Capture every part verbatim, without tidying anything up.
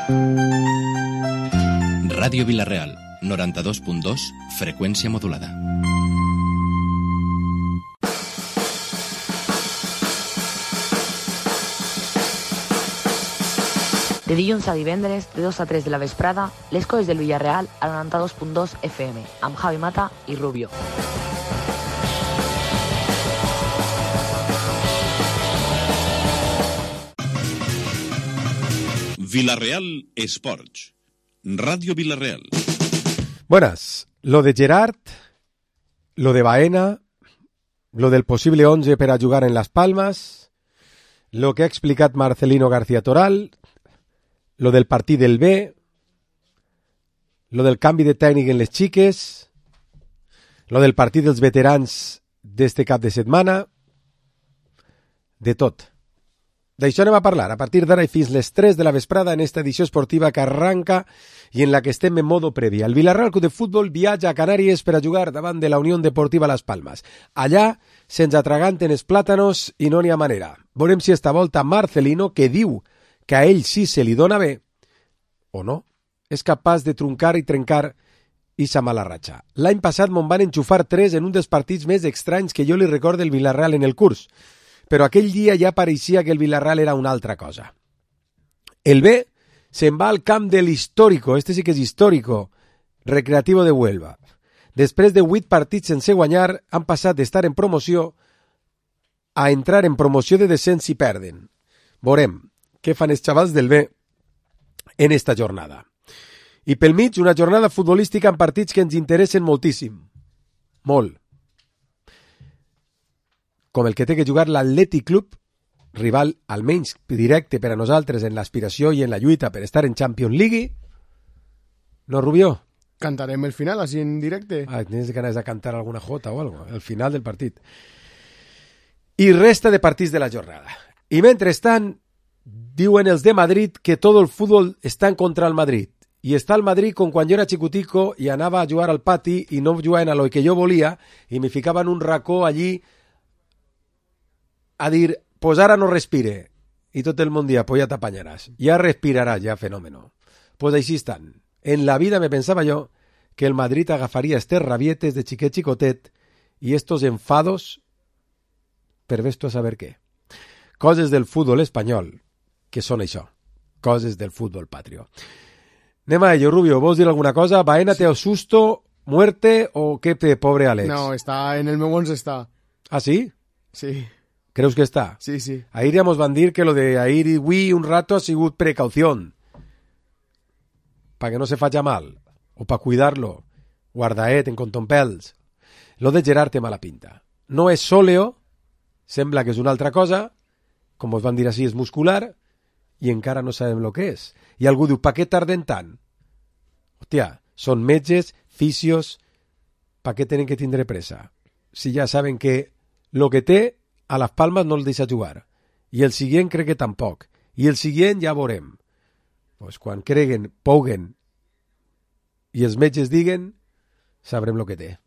Ràdio Vila-real, noranta-dos punt dos, freqüència modulada. De dilluns a divendres, de dos a tres de la vesprada, les coses del Villarreal a noranta-dos punt dos F M, amb Javi Mata i Rubio. Villarreal Esports. Radio Villarreal. Buenas. Lo de Gerard, lo de Baena, lo del posible once per a jugar en Las Palmas, lo que ha explicat Marcelino García Toral, lo del partit del B, lo del canvi de tècnic en les xiques, lo del partit dels veterans d'este cap de setmana, de tot. D'això anem a parlar a partir d'ara i fins les tres de la vesprada en esta edició esportiva que arranca i en la que estem en modo prèvia. El Villarreal Club de Futbol viatja a Canàries per a jugar davant de la Unió Deportiva Las Palmas. Allà se'ns atraganten els plàtanos i no n'hi ha manera. Veurem si esta volta Marcelino, que diu que a ell sí se li dona bé, o no, és capaç de truncar i trencar ixa mala ratxa. L'any passat me'n van enxufar tres en un dels partits més estranys que jo li recordo del Villarreal en el curs, però aquell dia ja pareixia que el Villarreal era una altra cosa. El B se'n va al camp de l'Histórico, este sí que és Histórico, Recreativo de Huelva. Després de vuit partits sense guanyar, han passat d'estar en promoció a entrar en promoció de descens i perden. Veurem què fan els xavals del B en esta jornada. I pel mig, una jornada futbolística en partits que ens interessen moltíssim. Molt. Com el que té que jugar l'Atlètic Club, rival almenys directe per a nosaltres en l'aspiració i en la lluita per estar en Champions League. No, Rubio? Cantarem el final, així en directe. Ah, tienes ganas de cantar alguna jota o algo, el final del partit. I resta de partits de la jornada. I mentrestant, diuen els de Madrid que tot el futbol està en contra el Madrid. I està el Madrid com quan jo era xicutico i anava a jugar al pati i no jugaven a lo que jo volia i me ficava en un racó allí a dir, pues ara no respire. I tot el món dia, pues ja t'apanyaràs. Ja respiraràs, ja fenòmeno. Pues així estan. En la vida me pensava jo que el Madrid agafaria estes rabietes de xiquet xicotet i estos enfados per ves tu a saber què. Coses del futbol espanyol, que són això. Coses del futbol patrio. Anem a ello, Rubio. ¿Vols dir alguna cosa? ¿Baena sí. Te susto, muerte o qué te, pobre Alex? No, està en el meu onze està. ¿Ah, sí? Sí. ¿Creus que está? Sí, sí. Ahir ja mos van dir que lo de ahir i avui un rato ha sigut precaución. Pa que no se faci mal. O pa cuidarlo. Guardaet en contompels. Lo de Gerard té mala pinta. No és sòleo, sembla que és una altra cosa, com us van dir així, és muscular, i encara no sabem el que és. I algú diu, pa què tarden tant? Hòstia, són metges, fisios, pa què tenen que tindre pressa? Si ja saben que lo que té a Las Palmas no el deixa jugar. I el siguient crec que tampoc. I el siguient ja veurem. Pues quan creguen, poguen, i els metges diguen, sabrem lo que té.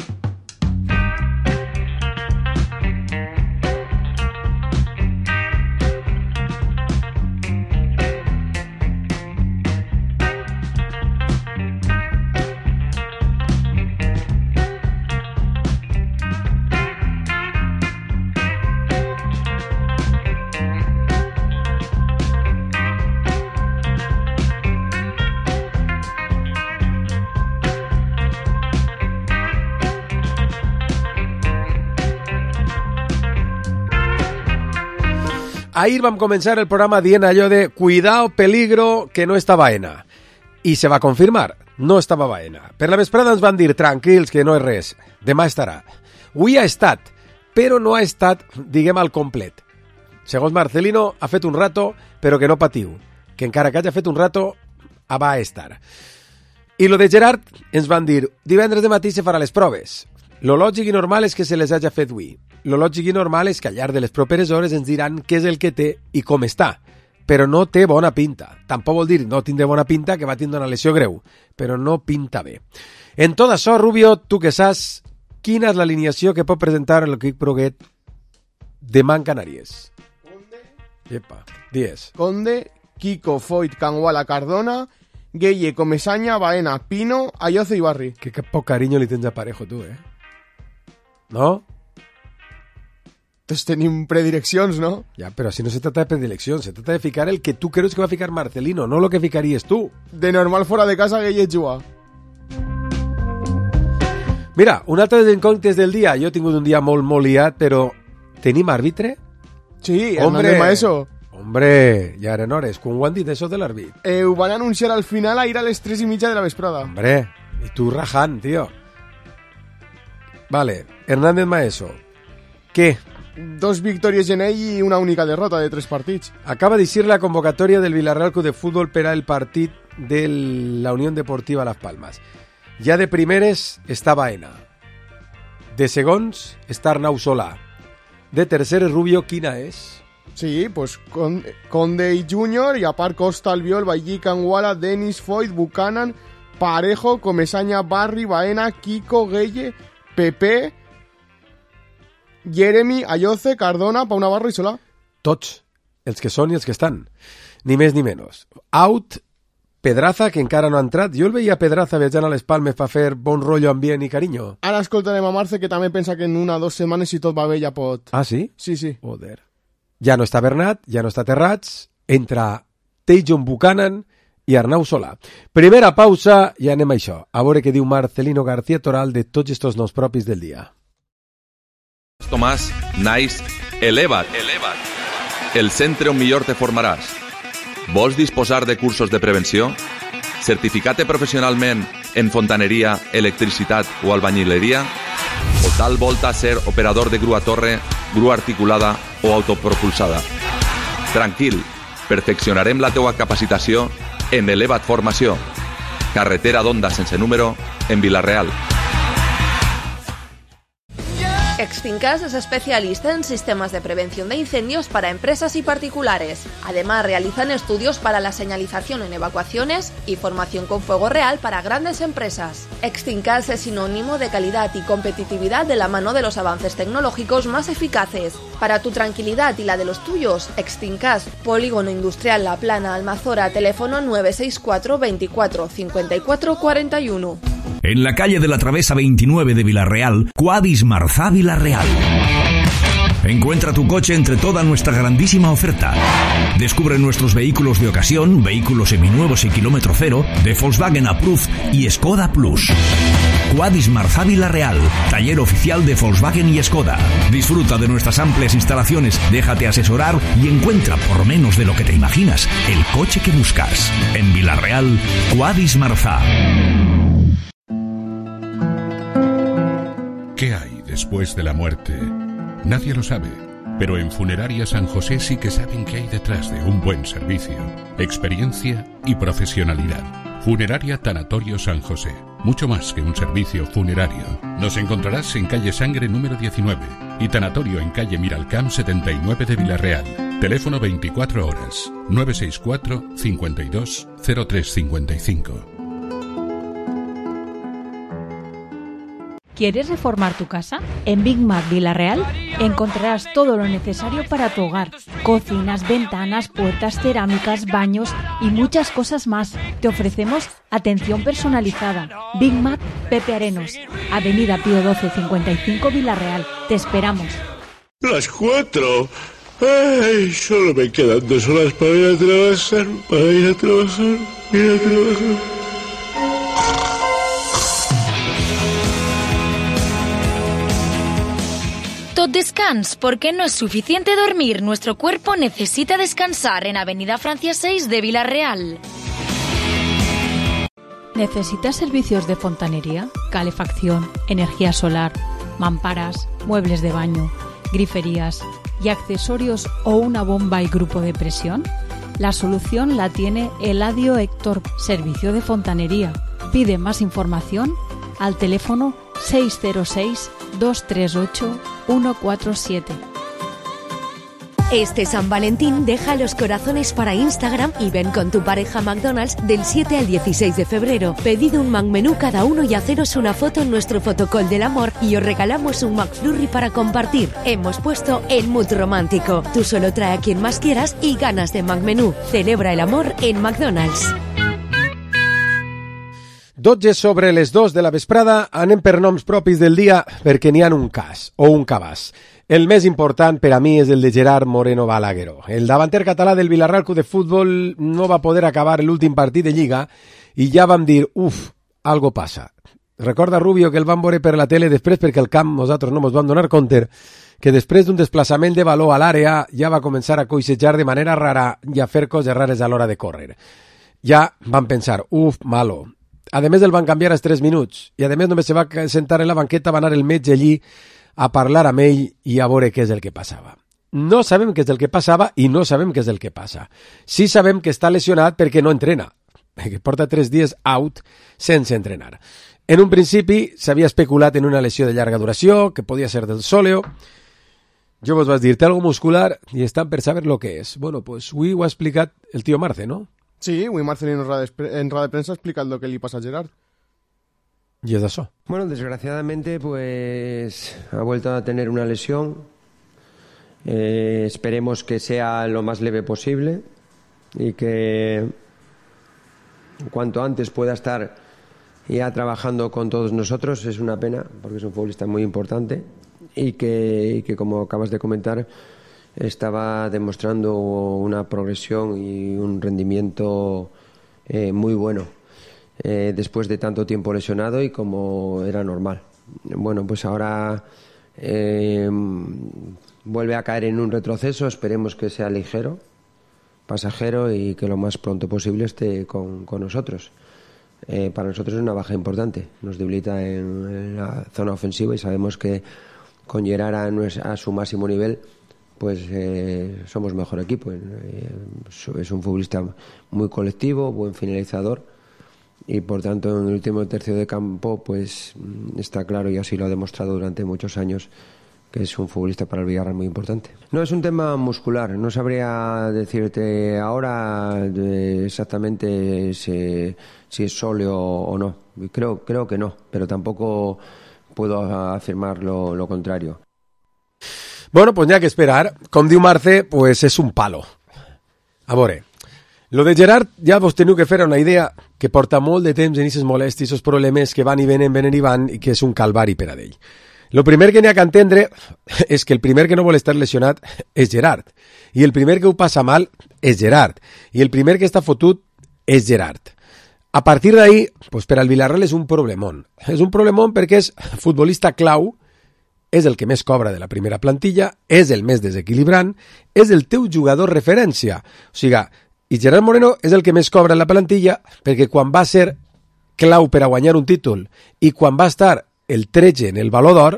Ahir vam començar el programa dient allò de cuidado, peligro, que no està Baena. I se va confirmar, no estava Baena. Per la vesprada ens van dir, tranquils, que no és res, demà estarà. Avui ha estat, però no ha estat, diguem, al complet. Segons Marcelino, ha fet un rato, però que no patiu, que encara que hagi fet un rato, va estar. I lo de Gerard, ens van dir, divendres de matí se farà les proves. Lo lògic i normal és que se les hagi fet avui. Lo lògic i normal és que al llarg de les properes hores ens diran què és el que té i com està. Però no té bona pinta. Tampoc vol dir no tindré bona pinta, que va tindre una lesió greu. Però no pinta bé. En tot això, Rubio, tu que saps, quina és l'alineació que pot presentar l'equip Proguet demà en Canàries? Conde. Epa, dies. Conde, Kiko, Foyt, Canguala, Cardona, Gueye, Comesaña, Baena, Pino, Ayoce y Barri. Que, que poc carinyo li tens a Parejo, tu, eh? No? Entonces tenim predileccions, ¿no? Ya, pero así no se trata de predilección, se trata de ficar el que tú crees que va a ficar Marcelino, no lo que ficaries tu. De normal fora de casa, Gueye juga. Mira, un altre dels incògnites del dia. Jo he tingut un dia molt, molt liat, però tenim àrbitre? Sí, Hombre, Hernández Maeso. Hombre, ja eren hores. Com ho han dit, això de l'àrbit? Eh, ho van anunciar al final a ir a les tres i mitja de la vesprada. Hombre, y tú rajant, tío. Vale, Hernández Maeso. ¿Qué? Dos victòries en ell i una única derrota de tres partits. Acaba d'eixir la convocatòria del Villarreal Club de Fútbol per al partit de la Unión Deportiva Las Palmas. Ja de primeres està Baena. De segons està Arnau Solà. De terceres, Rubio, quina és? Sí, pues Conde, Conde y Junior, y a part Costa, Albiol, Vallí, Canguala, Denis, Foyt, Buchanan, Parejo, Comesaña, Barri, Baena, Kiko, Gueye, Pepe, Jeremy, Ayoce, Cardona, Pau Navarro i Solà. Tots, els que són i els que estan. Ni més ni menys. Out, Pedraza, que encara no ha entrat. Jo el veia Pedraza viatjant a les Palmes per fer bon rotllo, ambient i carinyo. Ara escoltarem a Marce, que també pensa que en una o dos setmanes, si tot va bé, ja pot... Ah, sí? Sí, sí. Joder. Ja no està Bernat, ja no està Terrats, entra Tejon Buchanan i Arnau Solà. Primera pausa i anem a això. A veure què diu Marcelino García Toral de tots estos noms propis del dia. Tomàs, Nice, Eleva't. Eleva't. El centre on millor te formaràs. Vols disposar de cursos de prevenció? Certificat-te professionalment en fontaneria, electricitat o albañileria? O tal volta ser operador de grua torre, grua articulada o autopropulsada? Tranquil, perfeccionarem la teua capacitació en Eleva't Formació. Carretera d'Onda sense número en Vila-real. Extincas es especialista en sistemas de prevención de incendios para empresas y particulares. Además, realizan estudios para la señalización en evacuaciones y formación con fuego real para grandes empresas. Extincas es sinónimo de calidad y competitividad de la mano de los avances tecnológicos más eficaces. Para tu tranquilidad y la de los tuyos, Extincas, Polígono Industrial La Plana, Almazora, teléfono nueve seis cuatro veinticuatro cincuenta y cuatro cuarenta y uno. En la calle de la Travesa veintinueve de Vila-real, Quadis Marzá Vila-real. Encuentra tu coche entre toda nuestra grandísima oferta. Descubre nuestros vehículos de ocasión, vehículos seminuevos y kilómetro cero, de Volkswagen Approved y Skoda Plus. Quadis Marzá Vila-real, taller oficial de Volkswagen y Skoda. Disfruta de nuestras amplias instalaciones, déjate asesorar y encuentra, por menos de lo que te imaginas, el coche que buscas. En Vila-real, Quadis Marzá. ¿Qué hay después de la muerte? Nadie lo sabe, pero en Funeraria San José sí que saben qué hay detrás de un buen servicio, experiencia y profesionalidad. Funeraria Tanatorio San José, mucho más que un servicio funerario. Nos encontrarás en calle Sangre número diecinueve y Tanatorio en calle Miralcamp setenta y nueve de Vila-real. Teléfono veinticuatro horas, nueve seis cuatro cincuenta y dos cero tres cincuenta y cinco. ¿Quieres reformar tu casa? En Big Mac Vila-real encontrarás todo lo necesario para tu hogar. Cocinas, ventanas, puertas, cerámicas, baños y muchas cosas más. Te ofrecemos atención personalizada. Big Mac Pepe Arenos, Avenida Pío doce cincuenta y cinco Vila-real. Te esperamos. Las cuatro. Ay, solo me quedan dos horas para ir a trabajar, para ir a trabajar, ir a trabajar. Tot descans, porque no es suficiente dormir. Nuestro cuerpo necesita descansar en Avenida Francia seis de Vila-real. ¿Necesitas servicios de fontanería, calefacción, energía solar, mamparas, muebles de baño, griferías y accesorios o una bomba y grupo de presión? La solución la tiene Eladio Héctor, servicio de fontanería. Pide más información al teléfono seis cero seis dos tres ocho uno cuatro siete. Este San Valentín deja los corazones para Instagram y ven con tu pareja a McDonald's del siete al dieciséis de febrero. Pedid un McMenú cada uno y haceros una foto en nuestro fotocall del amor y os regalamos un McFlurry para compartir. Hemos puesto el mood romántico. Tú solo trae a quien más quieras y ganas de McMenú. Celebra el amor en McDonald's. dotze sobre les dos de la vesprada, anem per noms propis del dia perquè n'hi ha un cas, o un cabàs. El més important per a mi és el de Gerard Moreno Balagueró. El davanter català del Villarreal Club de Futbol no va poder acabar l'últim partit de Lliga i ja vam dir, uf, algo passa. Recorda, Rubio, que el vam veure per la tele després perquè el camp nosaltres no ens vam donar compte que després d'un desplaçament de baló a l'àrea ja va començar a coixejar de manera rara i a fer coses rares a l'hora de córrer. Ja vam pensar, uf, malo. A més, el van canviar als tres minuts i a més només se va sentar en la banqueta, va anar el metge allí a parlar amb ell i a veure què és el que passava. No sabem què és el que passava i no sabem què és el que passa. Sí sabem que està lesionat perquè no entrena, que porta tres dies out sense entrenar. En un principi s'havia especulat en una lesió de llarga duració, que podia ser del sòleo. Jo vos vaig dir, té algo muscular i estan per saber lo que és. Bueno, pues avui ho ha explicat el tío Marce, ¿no? Sí, avui Marcelino en rueda de prensa ha explicat lo que li pasa a Gerard. ¿Y es eso? Bueno, desgraciadamente pues ha vuelto a tener una lesión. Eh, esperemos que sea lo más leve posible y que cuanto antes pueda estar ya trabajando con todos nosotros. Es una pena porque es un futbolista muy importante y que, y que como acabas de comentar, estaba demostrando una progresión y un rendimiento eh, muy bueno eh, después de tanto tiempo lesionado y como era normal. Bueno, pues ahora eh, vuelve a caer en un retroceso, esperemos que sea ligero, pasajero y que lo más pronto posible esté con, con nosotros. Eh, para nosotros es una baja importante, nos debilita en, en la zona ofensiva y sabemos que con Gerard a, a su máximo nivel pues eh, somos mejor equipo. Eh, es un futbolista muy colectivo, buen finalizador y por tanto en el último tercio de campo pues está claro y así lo ha demostrado durante muchos años que es un futbolista para el Villarreal muy importante. No, es un tema muscular, no sabría decirte ahora eh, exactamente si, si es sóleo o no, creo, creo que no, pero tampoco puedo afirmar lo, lo contrario. Bueno, pues n'hi ha que esperar. Com diu Marce, pues és un palo. A veure, lo de Gerard ja vos teniu que fer una idea que porta molt de temps en aquestes molèsties, aquests problemes que van i venen, venen i van, i que és un calvari per a ell. Lo primer que n'hi ha que entendre és que el primer que no vol estar lesionat és Gerard, i el primer que ho passa mal és Gerard, i el primer que està fotut és Gerard. A partir d'ahí, pues per al Villarreal és un problemón. És un problemón perquè és futbolista clau, és el que més cobra de la primera plantilla, és el més desequilibrant, és el teu jugador referència. O sigui, i Gerard Moreno és el que més cobra en la plantilla perquè quan va ser clau per a guanyar un títol i quan va estar el tretze en el Baló d'Or,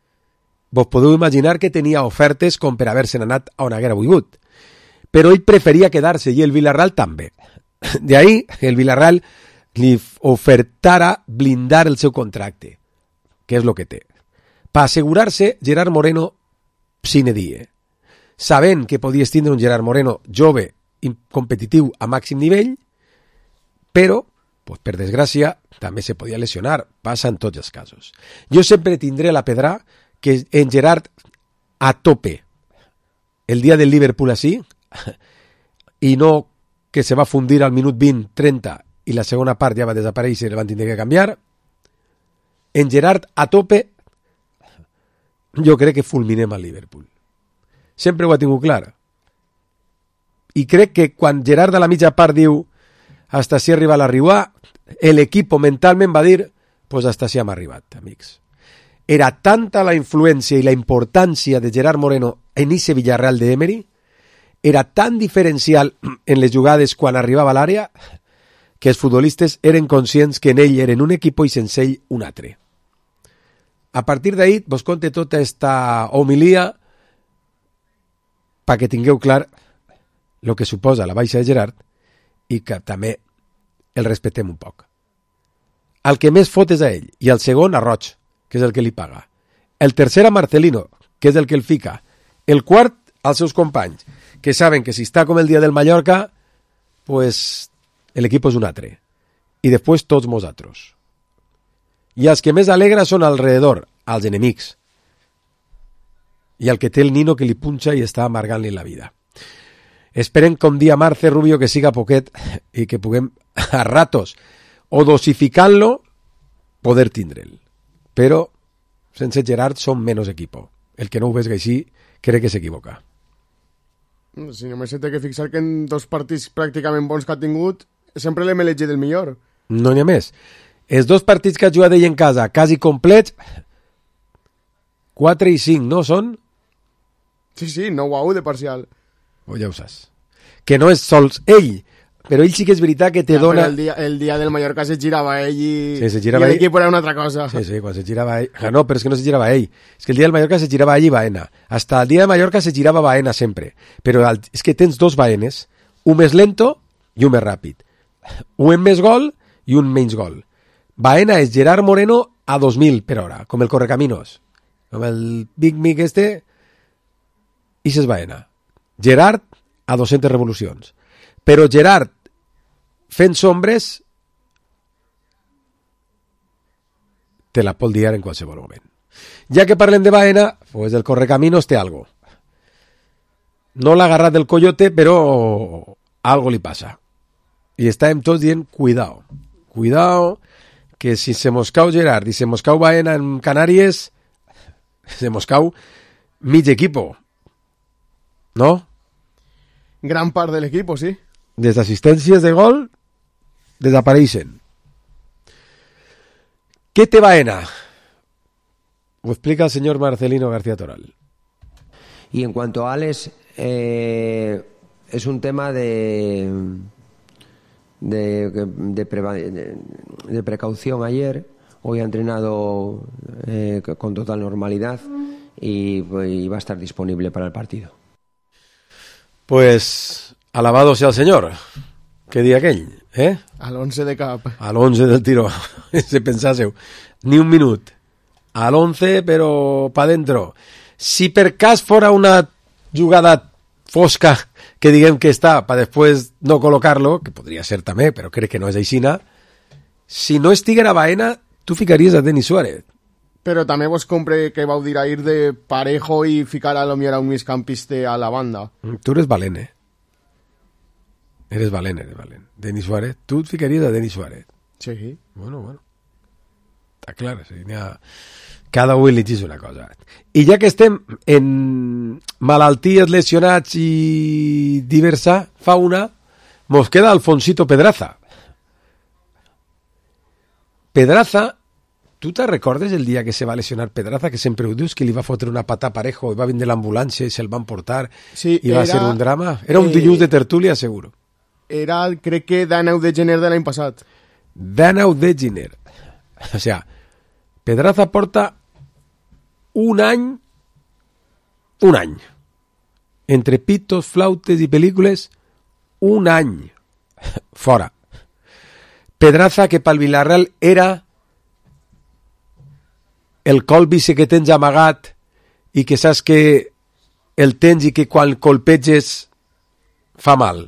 vos podeu imaginar que tenia ofertes com per haver-se'n anat a on haguera volgut. Però ell preferia quedar-se i el Villarreal també. De ahí el Villarreal li ofertara blindar el seu contracte, que és el que té. Per assegurar-se Gerard Moreno sine die, sabent que podies tindre un Gerard Moreno jove i competitiu a màxim nivell, però, pues, per desgràcia, també se podia lesionar, passa en tots els casos. Jo sempre tindré la pedra que en Gerard a tope el dia del Liverpool així, i no que se va fundir al minut vint trenta i la segona part ja va desaparèixer i el van tindre que canviar. En Gerard a tope jo crec que fulminem al Liverpool. Sempre ho ha tingut clar. I crec que quan Gerard a la mitja part diu hasta si arriba l'arribar, l'equip mentalment va dir pues hasta si hem arribat, amics. Era tanta la influència i la importància de Gerard Moreno en ese Villarreal de Emery, era tan diferencial en les jugades quan arribava a l'àrea que els futbolistes eren conscients que en ell eren un equip i sense ell un altre. A partir d'ahí vos conte tota esta homilia perquè tingueu clar el que suposa la baixa de Gerard i que també el respectem un poc. El que més fot és a ell i el segon a Roig, que és el que li paga. El tercer a Marcelino, que és el que el fica. El quart als seus companys, que saben que si està com el dia del Mallorca, pues l'equip és un altre. I després tots nosaltres. I els que més alegra són alrededor, als enemics. I el que té el nino que li punxa i està amargant-li la vida. Esperem com dia Marce Rubio que siga poquet i que puguem a ratos o dosificant-lo poder tindre'l. Però sense Gerard som menys equipo. El que no ho vegi així crec que s'equivoca. Si només se té que fixar que en dos partits pràcticament bons que ha tingut sempre l'hem elegit el millor. No n'hi ha més. Els dos partits que ha jugat ell en casa, quasi complets, quatre i cinc, no són? Sí, sí, nou a u de parcial. O ja ho saps. Que no és sols ell, però ell sí que és veritat que te ja, dona... El dia, el dia del Mallorca se girava ell i, sí, se girava i l'equip ell... era una altra cosa. Sí, sí, quan se girava ell... Ah, no, però és que no se girava ell. És que el dia del Mallorca se girava ell i Baena. Hasta el dia de Mallorca se girava Baena sempre. Però el... és que tens dos Baenes, un més lento i un més ràpid. Un amb més gol i un menys gol. Baena és Gerard Moreno a dos mil per hora, com el Correcaminos. Com el Big Mic este... Ix és Baena. Gerard a dues-centes revolucions. Però Gerard fent sombres te la pot liar en qualsevol moment. Ja que parlem de Baena, pues el Correcaminos té algo. No l'ha agarrat del coyote, però algo li passa. I estàvem tots dient, cuidao, cuidao, que si se mos cau Gerard i se mos cau Baena en Canàries, se mos cau mig equipo. No? Gran part de l'equip, sí. Les assistències de gol desapareixen. ¿Qué te Baena? Lo explica el señor Marcelino García Toral. Y en cuanto a Alex, eh, es un tema de de, de, de, de precaución ayer. Hoy ha entrenado eh, con total normalidad y, y va a estar disponible para el partido. Pues alabado sea el señor. Què dia aquell, eh? A l'onze de cap. A l'onze del tiro. Se pensàseu. Ni un minut. A l'onze, però pa dentro. Si per cas fora una jugada fosca que diguem que està per després no col·locar-lo, que podria ser també, però crec que no és aixina, si no estiguera Baena, tu ficaries a Denis Suárez. Però també vos compre que vau dir ahir de Parejo i ficar a lo millor a un migcampista a la banda. Tu eres valent, eh? Eres valent, eres valent. Denis Suárez, tu et ficaries a Denis Suárez. Sí. Bueno, bueno. Està clar, sí, n'hi ha... Cada un li dius una cosa. I ja que estem en malalties, lesionats i diversa fauna, mos queda Alfonsito Pedraza. Pedraza, tu te recordes el dia que se va lesionar Pedraza, que sempre ho dius, que li va fotre una patà Parejo i va vindre l'ambulància i se'l van portar sí, i va era, ser un drama? Era un eh, dilluns de tertúlia, seguro. Era, crec que, d'aneu de gener de l'any passat. D'aneu de gener. O sea, Pedraza porta un any, un any, entre pitos, flautes i pel·lícules, un any fora. Pedraza, que pel Villarreal era el colbice que tens amagat i que saps que el tens i que quan colpeges fa mal.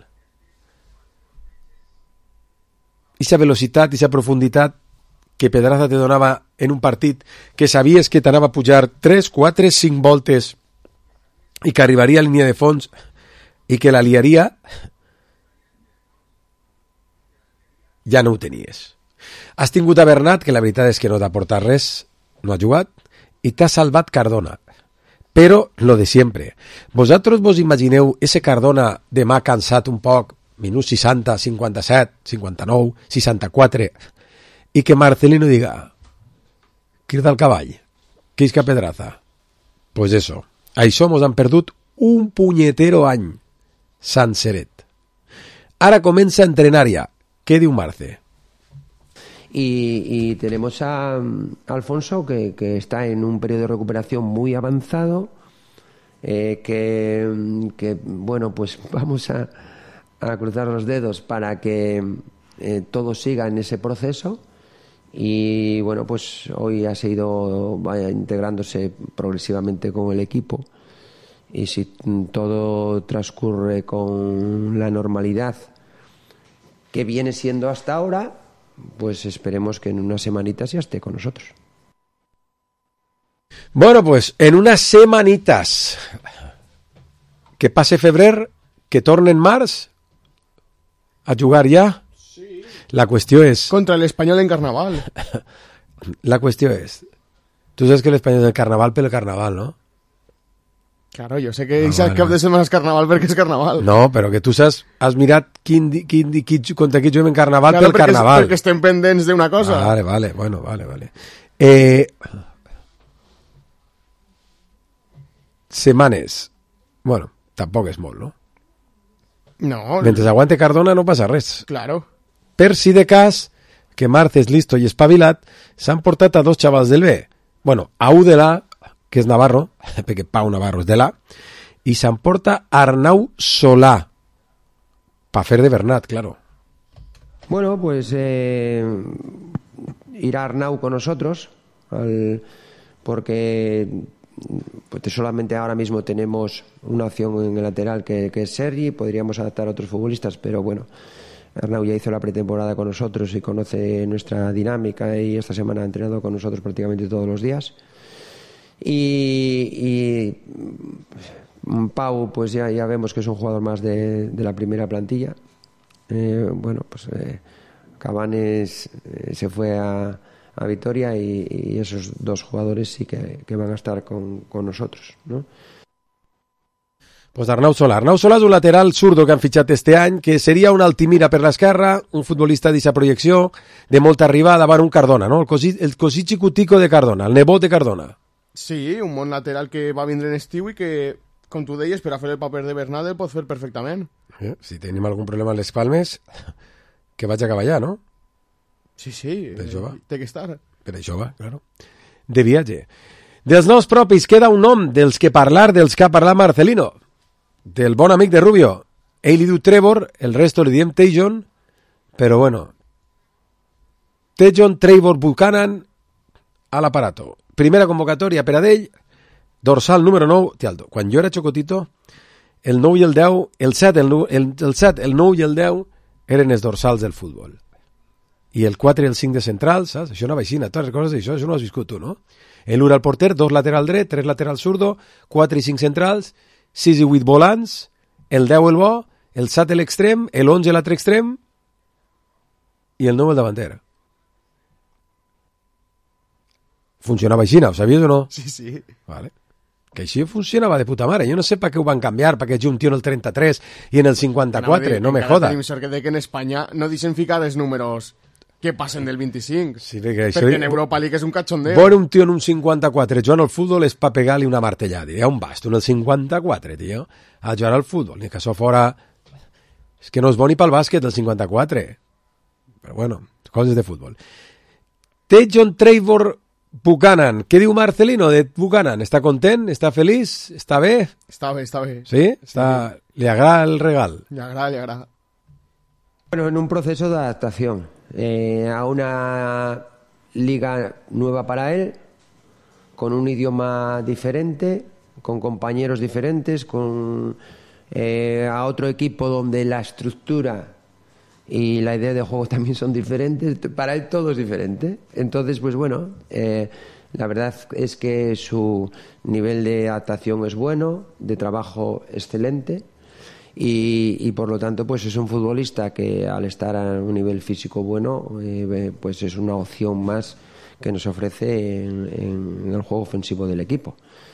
Ixa velocitat, ixa profunditat que Pedraza te donava en un partit que sabies que t'anava a pujar tres, quatre, cinc voltes i que arribaria a línia de fons i que la liaria, ja no ho tenies. Has tingut a Bernat, que la veritat és que no t'ha portat res, no ha jugat, i t'ha salvat Cardona. Però lo de sempre. Vosaltres vos imagineu ese Cardona demà cansat un poc, minut seixanta, cinquanta-set, cinquanta-nou, seixanta-quatre, i que Marcelino diga, crida el cavall, que isca Pedraza. Pues eso, això mos han perdut un punyetero any, senceret. Ara comença a entrenar ja. ¿Qué diu Marce? Y, y tenemos a, a Alfonso que, que está en un periodo de recuperación muy avanzado, eh, que, que, bueno, pues vamos a, a cruzar los dedos para que eh, todo siga en ese proceso. Y bueno, pues hoy ha seguido vaya, integrándose progresivamente con el equipo y si todo transcurre con la normalidad que viene siendo hasta ahora, pues esperemos que en unas semanitas ya esté con nosotros. Bueno, pues en unas semanitas que pase febrer, que tornen març a jugar ja. Sí. La qüestió és... Contra el Espanyol en Carnaval. La qüestió és... Tu saps que l'Espanyol és el Carnaval pel Carnaval, no? Claro, yo sé que Ah, ese vale, cap vale. de setmana és Carnaval perquè és Carnaval. No, però que tu saps... Has mirat quin, di- quin, di- quin, contra qui juguem en Carnaval Claro, pel perquè, Carnaval. perquè estem pendents d'una cosa. Ah, vale, vale, bueno, vale, vale. Eh... Setmanes. Bueno, tampoc és molt, no? No. Mentre aguante Cardona no passa res. Claro. Per si de cas, que Marc és listo i espavilat, s'han portat a dos xavals del B. Bueno, a un de l'A, que és Navarro, perquè Pau Navarro és de l'A, i s'emporta Arnau Solà, pa fer de Bernat, claro. Bueno, pues eh, irá Arnau con nosotros, al, porque pues solamente ahora mismo tenemos una opción en el lateral que, que es Sergi, podríamos adaptar a otros futbolistas, pero bueno, Arnau ya hizo la pretemporada con nosotros y conoce nuestra dinámica y esta semana ha entrenado con nosotros prácticamente todos los días. Y, y Pau, pues ya, ya vemos que es un jugador más de, de la primera plantilla. Eh, bueno, pues eh, Cabanes eh, se fue a, a Vitoria y, y esos dos jugadores sí que, que van a estar con, con nosotros, ¿no? Pues Arnau Solà. Arnau Solà és un lateral zurdo que han fitxat este any, que seria un Altimira per l'esquerra, un futbolista d'eixa projecció, de molta arribada, davant un Cardona, no? El cosí, el cosí xicutico de Cardona, el nebot de Cardona. Sí, un bon lateral que va vindre en estiu i que, com tu deies, per a fer el paper de Bernat el pot fer perfectament. Eh? Si tenim algun problema a les Palmes, que vaig a cavallar, no? Sí, sí, Per això va. té que estar. Per això va, claro. De viatge. Dels noms propis queda un nom dels que parlar, dels que ha parlat Marcelino. Del bon amic de Rubio. Ell li diu Trevor, el resto li diem Tejon, però bueno. Tejon Trevor Buchanan a l'aparato. Primera convocatòria per a d'ell, dorsal número nou. Tialdo, quan jo era xocotito, el nou i el deu, el set, el, el, el set, el nou i el deu eren els dorsals del futbol. I el quatre i el cinc de centrals, saps? Això anava així, totes les coses d'això, això no ho has viscut tu, no? El un al porter, dos lateral dret, tres lateral zurdo, quatre i cinc centrals, sis i vuit volants, el deu el bo, el set l'extrem, el onze l'altre extrem i el nou el davanter. Funcionava així, no? Ho sabies o no? Sí, sí. Vale. Que així funcionava de puta mare. Jo no sé per què ho van canviar, perquè hi hagi un tio en el trenta-tres i en el cinquanta-quatre, no, no me joda. Tenim sort de que en Espanya no deixen ficar els números que passen del vint-i-cinc. Sí, perquè això... Perquè en Europa League és un cachondeo. Veure un tio en un cinquanta-quatre jugant al futbol és pa pegar-li una martellada. Hi ha un basto en el cinquanta-quatre, tio, a jugar al futbol. Ni que això fora... És que no és bo ni pel bàsquet, el cinquanta-quatre. Però bueno, coses de futbol. Tejon Trevor Buchanan. Què diu Marcelino de Buchanan? Està content? Està feliç? Està bé? Està bé, està bé. ¿Sí? Està... ¿Le agrada el regal? Le agrada, le agrada. Bueno, en un proceso de adaptación eh, a una liga nueva para él, con un idioma diferente, con compañeros diferentes, con eh, a otro equipo donde la estructura y la idea de juego también son diferentes. Para él todo es diferente. Entonces, pues bueno, eh, la verdad es que su nivel de adaptación es bueno, de trabajo excelente. Y, y por lo tanto pues es un futbolista que al estar a un nivel físico bueno eh, pues es una opción más que nos ofrece en, en el juego ofensivo del equipo.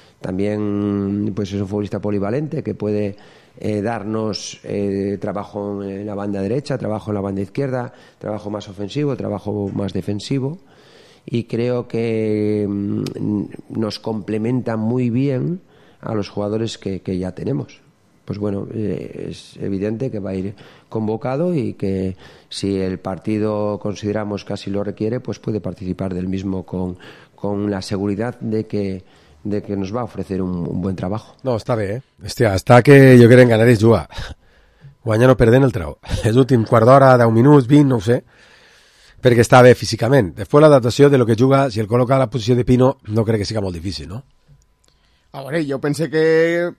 También pues es un futbolista polivalente que puede eh, darnos eh, trabajo en la banda derecha, trabajo en la banda izquierda, trabajo más ofensivo, trabajo más defensivo, y creo que mm, nos complementa muy bien a los jugadores que, que ya tenemos. Pues bueno, eh, es evidente que va a ir convocado y que si el partido consideramos que así lo requiere, pues puede participar del mismo con, con la seguridad de que, de que nos va a ofrecer un, un buen trabajo. No, està bé, eh? Hòstia, està que jo crec que en Canàries juga. Guanyant o perdent el trau. És l'últim quart d'hora, deu minuts, vint, no ho sé, perquè està bé físicament. Després l'adaptació de lo que juga, si el col·loca a la posició de Pino, no crec que siga molt difícil, no? A veure, jo pense que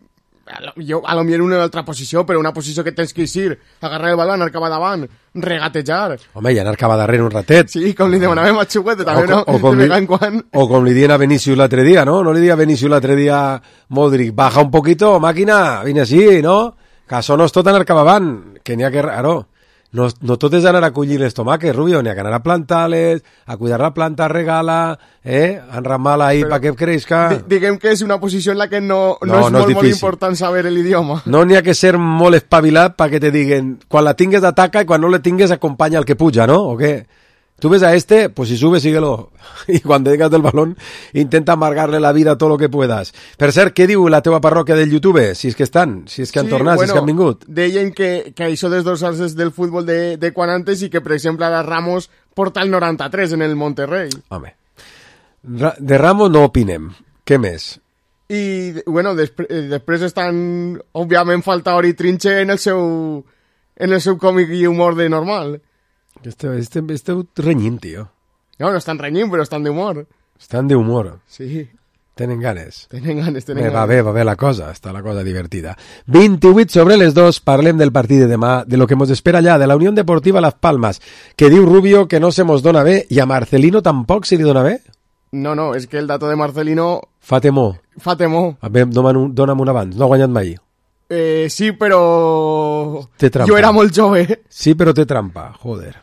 jo, a lo millor en una altra posició, però una posició que tens que eixir, agarrar el baló, anar cap a davant, regatejar. Home, i anar cap a darrere un ratet. Sí, com li demanàvem a Xuguete, també, no? O com, li, o com li dien a Vinicius l'altre dia, no? No li dia a Vinicius l'altre dia Modric, baja un poquito, màquina, vine així, no? Que això no és tot anar cap avant, que n'hi ha que... Claro, no, no tot és anar a collir les tomaques, Rubio, n'hi ha que anar a plantar-les, a cuidar la planta, regar-la, eh? enramar-la ahí perquè creixca... Diguem que és una posició en la que no, no, no és no molt, és molt important saber l'idioma. No n'hi ha que ser molt espavilat perquè te diguen, quan la tingues ataca i quan no la tingues acompanya el que puja, ¿no? ¿O qué? Tú ves a este, pues si sube, síguelo. Y cuando tengas el balón, intenta amargarle la vida todo lo que puedas. Per cert, què diu la teva parròquia del YouTube? Si és que estan, si és que han sí, tornat, bueno, si és que han vingut. Deien que, que això des dos alces del futbol de, de quan antes i que, per exemple, ara Ramos porta el noranta-tres en el Monterrey. Home, de Ramos no opinem. Què més? I, bueno, despre, després estan, òbviament, Faltaor i Trinche en el seu, en el seu còmic i humor de normal. Este, este, este renyint, tio. No, no estan renyint, però estan d'humor. Estan d'humor. Sí. Tenen ganes. Tenen ganes, tenen bé, ganes. Va bé, va bé la cosa, està la cosa divertida. vint-i-vuit sobre les dos, parlem del partit de demà, de lo que mos espera allà, de la Unión Deportiva Las Palmas, que diu Rubio que no se mos dona bé, i a Marcelino tampoc se li dona bé? No, no, és que el dato de Marcelino... Fa temor. Fa temor. A veure, dona'm, dona'm un abans, no ha guanyat mai. Eh, sí, però... Té trampa. Jo era molt jove. Sí, però té trampa, joder.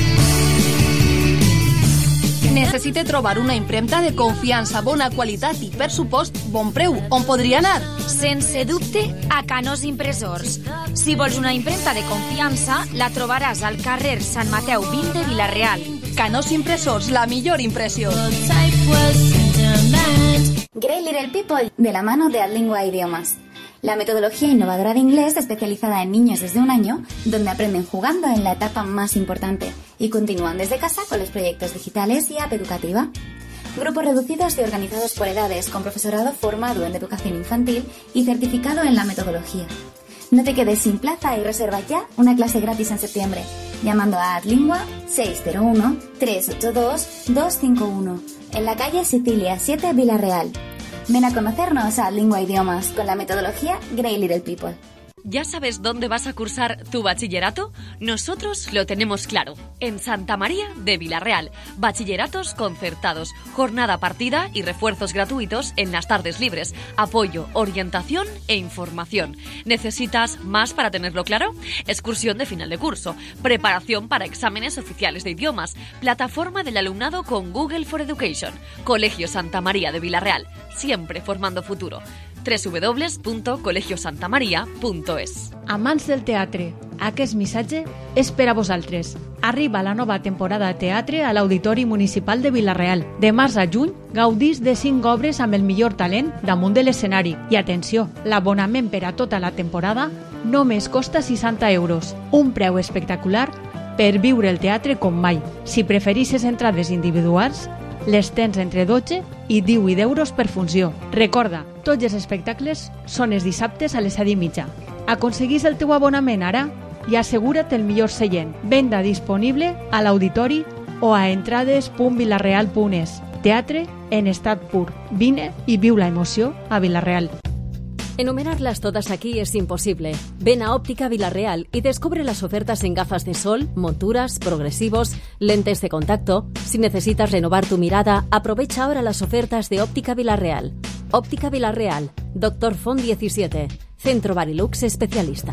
Necessite trobar una impremta de confiança, bona qualitat i, per supost, bon preu. On podria anar? Sense dubte, a Canós Impressors. Si vols una impremta de confiança, la trobaràs al carrer Sant Mateu vint de Vila-real. Canós Impressors, la millor impressió. Great Little People, de la mano de Adlingua Idiomas. La metodología innovadora de inglés especializada en niños desde un año, donde aprenden jugando en la etapa más importante y continúan desde casa con los proyectos digitales y app educativa. Grupos reducidos y organizados por edades, con profesorado formado en educación infantil y certificado en la metodología. No te quedes sin plaza y reserva ya una clase gratis en septiembre, llamando a Adlingua seis cero uno, tres ocho dos, dos cinco uno, en la calle Sicilia siete, Vila-real. Ven a conocernos a Lingua Idiomas con la metodología Great Little People. ¿Ya sabes dónde vas a cursar tu bachillerato? Nosotros lo tenemos claro. En Santa María de Vila-real. Bachilleratos concertados, jornada partida y refuerzos gratuitos en las tardes libres. Apoyo, orientación e información. ¿Necesitas más para tenerlo claro? Excursión de final de curso. Preparación para exámenes oficiales de idiomas. Plataforma del alumnado con Google for Education. Colegio Santa María de Vila-real. Siempre formando futuro. doble u doble u doble u punt colegio santa maria punt es. Amants del teatre, aquest missatge és per a vosaltres. Arriba la nova temporada de teatre a l'Auditori Municipal de Vila-real. De març a juny, gaudís de cinc obres amb el millor talent damunt de l'escenari. I atenció, l'abonament per a tota la temporada només costa seixanta euros. Un preu espectacular per viure el teatre com mai. Si preferisses entrades individuals, les tens entre dotze i divuit euros per funció. Recorda, tots els espectacles són els dissabtes a les set i mitja. Aconseguís el teu abonament ara i assegura't el millor seient. Venda disponible a l'auditori o a entrades punt vilareal punt es. Teatre en estat pur. Vine i viu la emoció a Vila-real. Enumerarlas todas aquí es imposible. Ven a Óptica Vila-real y descubre las ofertas en gafas de sol, monturas, progresivos, lentes de contacto. Si necesitas renovar tu mirada, aprovecha ahora las ofertas de Óptica Vila-real. Óptica Vila-real, Doctor Font diecisiete, Centro Barilux especialista.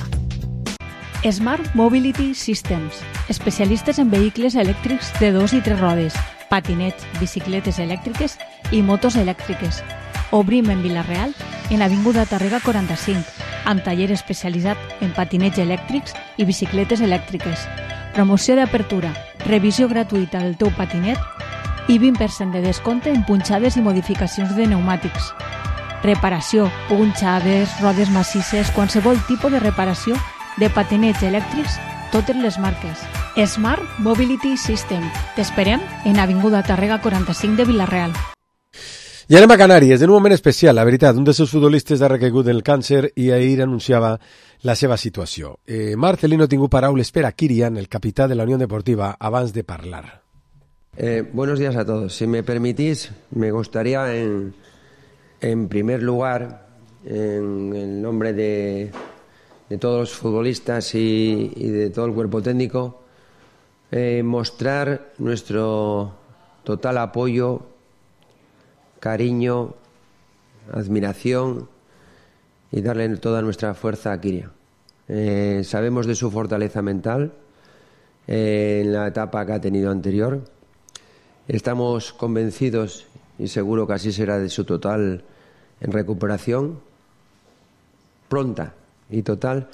Smart Mobility Systems, especialistes en vehicles elèctrics de dos i tres rodes, patinets, bicicletes elèctriques i motos elèctriques. Obrim en Vila-real, en Avinguda Tàrrega quaranta-cinc, amb taller especialitzat en patinets elèctrics i bicicletes elèctriques. Promoció d'apertura, revisió gratuïta del teu patinet i vint per cent de descompte en punxades i modificacions de pneumàtics. Reparació, punxades, rodes massisses, qualsevol tipus de reparació de patinets elèctrics, totes les marques. Smart Mobility System. T'esperem en Avinguda Tàrrega quaranta-cinc de Vila-real. I anem a Canàries, en un moment especial, la veritat. Un dels seus futbolistes ha recaigut el càncer i ahir anunciava la seva situació. Eh, Marcelino ha tingut paraules per a Kirian, el capità de la Unión Deportiva, abans de parlar. Eh, buenos días a todos. Si me permitís, me gustaría en, en primer lugar en el nombre de, de todos los futbolistas y, y de todo el cuerpo técnico, eh, mostrar nuestro total apoyo, cariño, admiración y darle toda nuestra fuerza a Kyrian. Eh, sabemos de su fortaleza mental eh, en la etapa que ha tenido anterior. Estamos convencidos, y seguro que así será, de su total en recuperación pronta y total,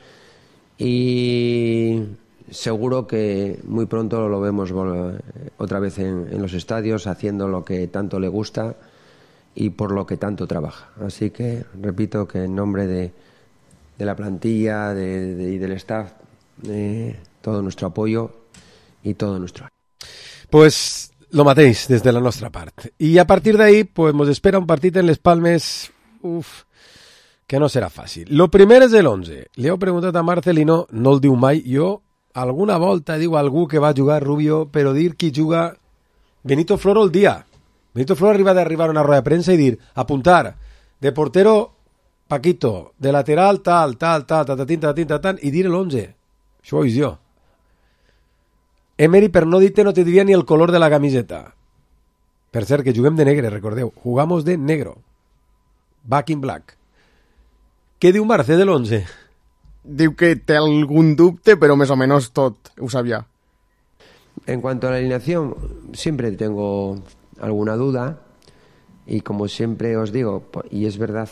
y seguro que muy pronto lo vemos otra vez en, en los estadios haciendo lo que tanto le gusta y por lo que tanto trabaja. Así que repito que en nombre de, de la plantilla de, de, y del staff, eh, todo nuestro apoyo y todo nuestro. Pues lo matéis desde la nostra part. I a partir d'ahí pues, ens espera un partit en les Palmes uf, que no serà fàcil. Lo primer és l'onze. Li heu preguntat a Marcelino, no el diu mai. Jo alguna volta diu algú que va jugar Rubio, però dir qui juga... Benito Floro el dia. Benito Floro arriba d'arribar a una roda de premsa i dir, apuntar, de portero Paquito, de lateral tal, tal, tal, tal, tal, tal, tal, tal, tal i dir l'onze. Això ho he vist jo. Emery, per no dir-te, no te diria ni el color de la camiseta. Per cert, que juguem de negre, recordeu. Jugamos de negro. Back in black. Què diu Marce de l'onze? Diu que té algún dubte, pero más o menos tot ho sabía. En cuanto a la alineación, siempre tengo alguna duda y como siempre os digo, y es verdad,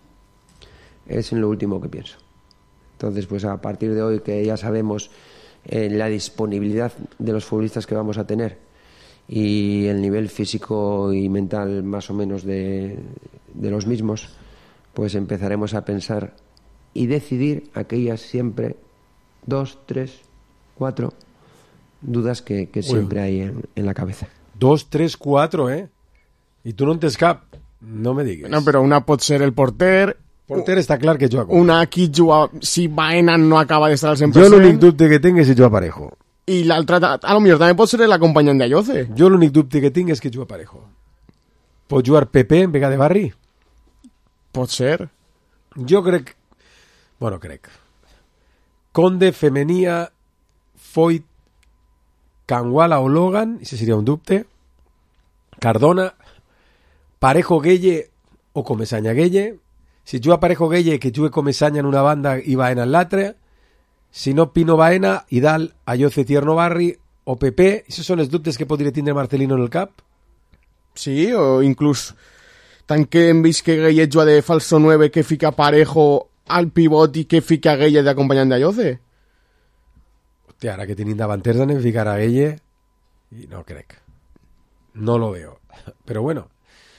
es en lo último que pienso. Entonces, pues a partir de hoy que ya sabemos eh, la disponibilidad de los futbolistas que vamos a tener y el nivel físico y mental más o menos de, de los mismos, pues empezaremos a pensar y decidir aquellas siempre dos, tres, cuatro dudas que, que siempre hay en, en la cabeza. Dos, tres, cuatro, eh? I tu no en tens cap? No me digues. No, però una pot ser el porter... Porter està clar que juga. Una qui juga... Si Baena no acaba d'estar al cent per cent... Jo l'únic dubte que tinc és si juga Parejo. I l'altre... A lo millor també pot ser l'acompanyant d'Alloce. Jo l'únic dubte que tinc és que juga Parejo. Pot jugar Pepe en vega de Barri? Pot ser. Jo crec... Bueno, crec. Conde, Femenia, Foyt, Canguala o Logan, ese seria un dubte. Cardona, Parejo, Gueye o Comesaña, Gueye. Si juga Parejo, Gueye, que jugue Comesaña en una banda i Baena en l'altra. Si no, Pino, Baena, Idal, Alloce, Tierno, Barri o Pepe. Esos són els dubtes que podria tindre Marcelino en el cap? Sí, o inclús tant que hem vist que Gueye juga de falso nueve, que fica Parejo al pivot i que fica Gueye d'acompanyant d'Alloce. Hòstia, ara que tenim davanters anem a ficar a Gueye i no crec. No lo veo. Pero bueno.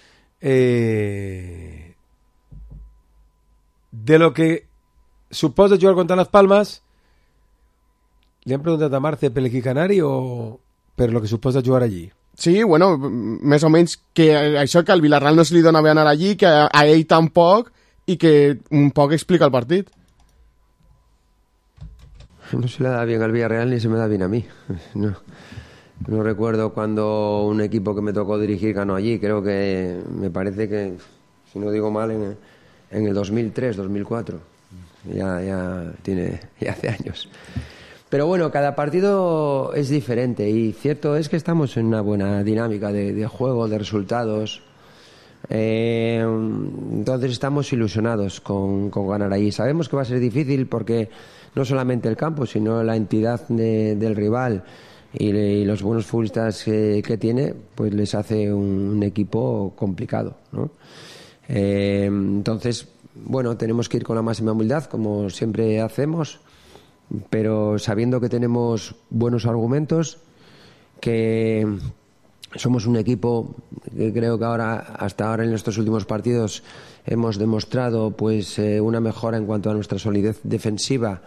Eh... De lo que suposa jugar contra Las Palmas, li han preguntat a Marce per l'equip canari o per lo que suposa jugar allí? Sí, bueno, més o menys que això, que al Villarreal no se li dona bé anar allí, que a, a ell tampoc, i que un poc explica el partit. No se le da bien al Villarreal ni se me da bien a mí. No, no recuerdo cuando un equipo que me tocó dirigir ganó allí. Creo que me parece que, si no digo mal, en, en el dos mil tres, dos mil cuatro. Ya, ya tiene ya hace años. Pero bueno, cada partido es diferente y cierto es que estamos en una buena dinámica de, de juego, de resultados. Eh, entonces estamos ilusionados con, con ganar ahí. Sabemos que va a ser difícil porque no solamente el campo, sino la entidad de, del rival y, y los buenos futbolistas que, que tiene, pues les hace un, un equipo complicado, ¿no? Eh, entonces, bueno, tenemos que ir con la máxima humildad, como siempre hacemos, pero sabiendo que tenemos buenos argumentos, que somos un equipo que creo que ahora, hasta ahora en estos últimos partidos, hemos demostrado pues eh, una mejora en cuanto a nuestra solidez defensiva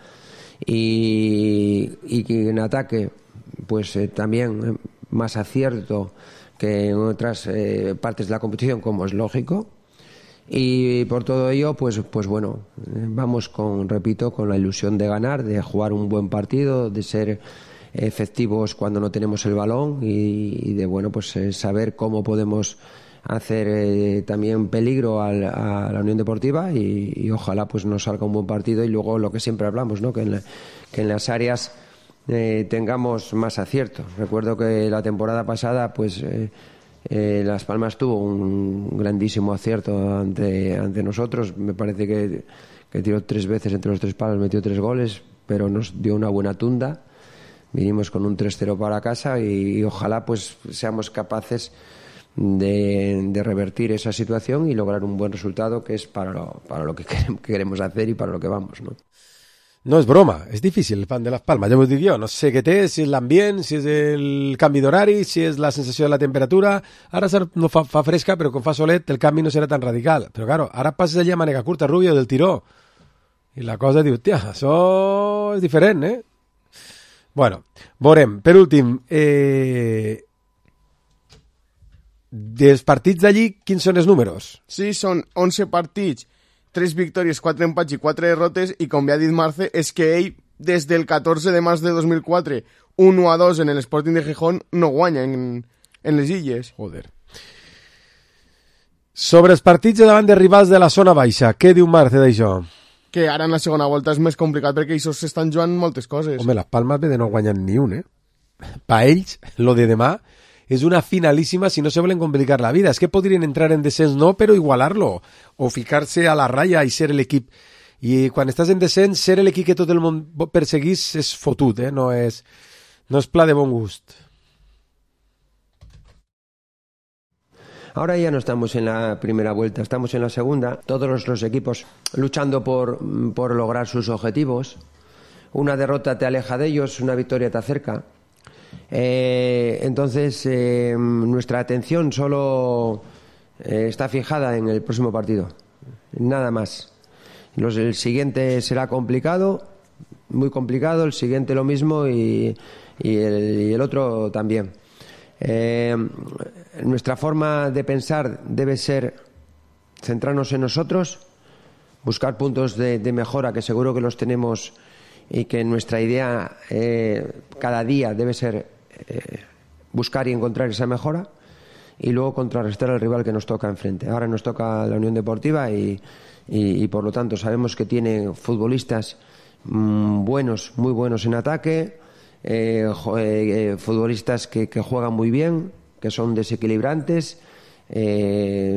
y, y que en ataque pues eh, también más acierto que en otras eh, partes de la competición, como es lógico. Y por todo ello, pues, pues bueno, vamos con, repito, con la ilusión de ganar, de jugar un buen partido, de ser efectivos cuando no tenemos el balón y, y de, bueno, pues eh, saber cómo podemos hacer eh, también peligro al, a la Unión Deportiva y, y ojalá pues nos salga un buen partido y luego lo que siempre hablamos, ¿no? que, en la, que en las áreas eh, tengamos más acierto. Recuerdo que la temporada pasada pues eh, eh, Las Palmas tuvo un grandísimo acierto ante, ante nosotros. Me parece que, que tiró tres veces entre los tres palos, metió tres goles, pero nos dio una buena tunda. Vinimos con un tres cero para casa y, y ojalá pues seamos capaces De, de revertir esa situación y lograr un buen resultado, que es para lo, para lo que queremos hacer y para lo que vamos, ¿no? No és broma, és difícil el fan de Las Palmas, ja m'ho dic jo, no sé què té, si és l'ambient, si és el canvi d'horari, si és la sensació de la temperatura. Ara no fa, fa fresca, però quan fa solet el canvi no serà tan radical. Però claro, ara passes allà a mànega curta, Rubio, del tiró, i la cosa diu, tia, això és diferent, eh? Bueno, veurem. Per últim, eh... dels partits d'allí, quins són els números? Sí, són onze partits, tres victòries, quatre empats i quatre derrotes, i com ja ha dit Marce, és que ell, des del catorze de març de dos mil quatre, un a dos en l'Sporting de Gijón, no guanya en, en les illes. Joder. Sobre els partits de davant de rivals de la zona baixa, què diu Marce d'això? Que ara en la segona volta és més complicat perquè ells s'estan jugant moltes coses. Home, Las Palmas ve de no guanyar ni un, eh? Pa ells, lo de demà és una finalíssima si no se volen complicar la vida. És que podrien entrar en descens, no, però igualar-lo, o ficar-se a la raya i ser l'equip. I quan estàs en descens, ser l'equip que tot el món perseguís és fotut, eh? No és, no és pla de bon gust. Ahora ya no estamos en la primera vuelta, estamos en la segunda. Todos los, los equipos luchando por, por lograr sus objetivos. Una derrota te aleja de ellos, una victoria te acerca. Eh, entonces eh, nuestra atención solo eh, está fijada en el próximo partido, nada más. Los, el siguiente será complicado, muy complicado, el siguiente lo mismo y, y, el, y el otro también. Eh, nuestra forma de pensar debe ser centrarnos en nosotros, buscar puntos de, de mejora que seguro que los tenemos y que nuestra idea eh, cada día debe ser Eh, buscar y encontrar esa mejora y luego contrarrestar al rival que nos toca enfrente. Ahora nos toca la Unión Deportiva y, y, y por lo tanto sabemos que tiene futbolistas mmm, buenos, muy buenos en ataque, eh, eh, futbolistas que, que juegan muy bien, que son desequilibrantes, eh,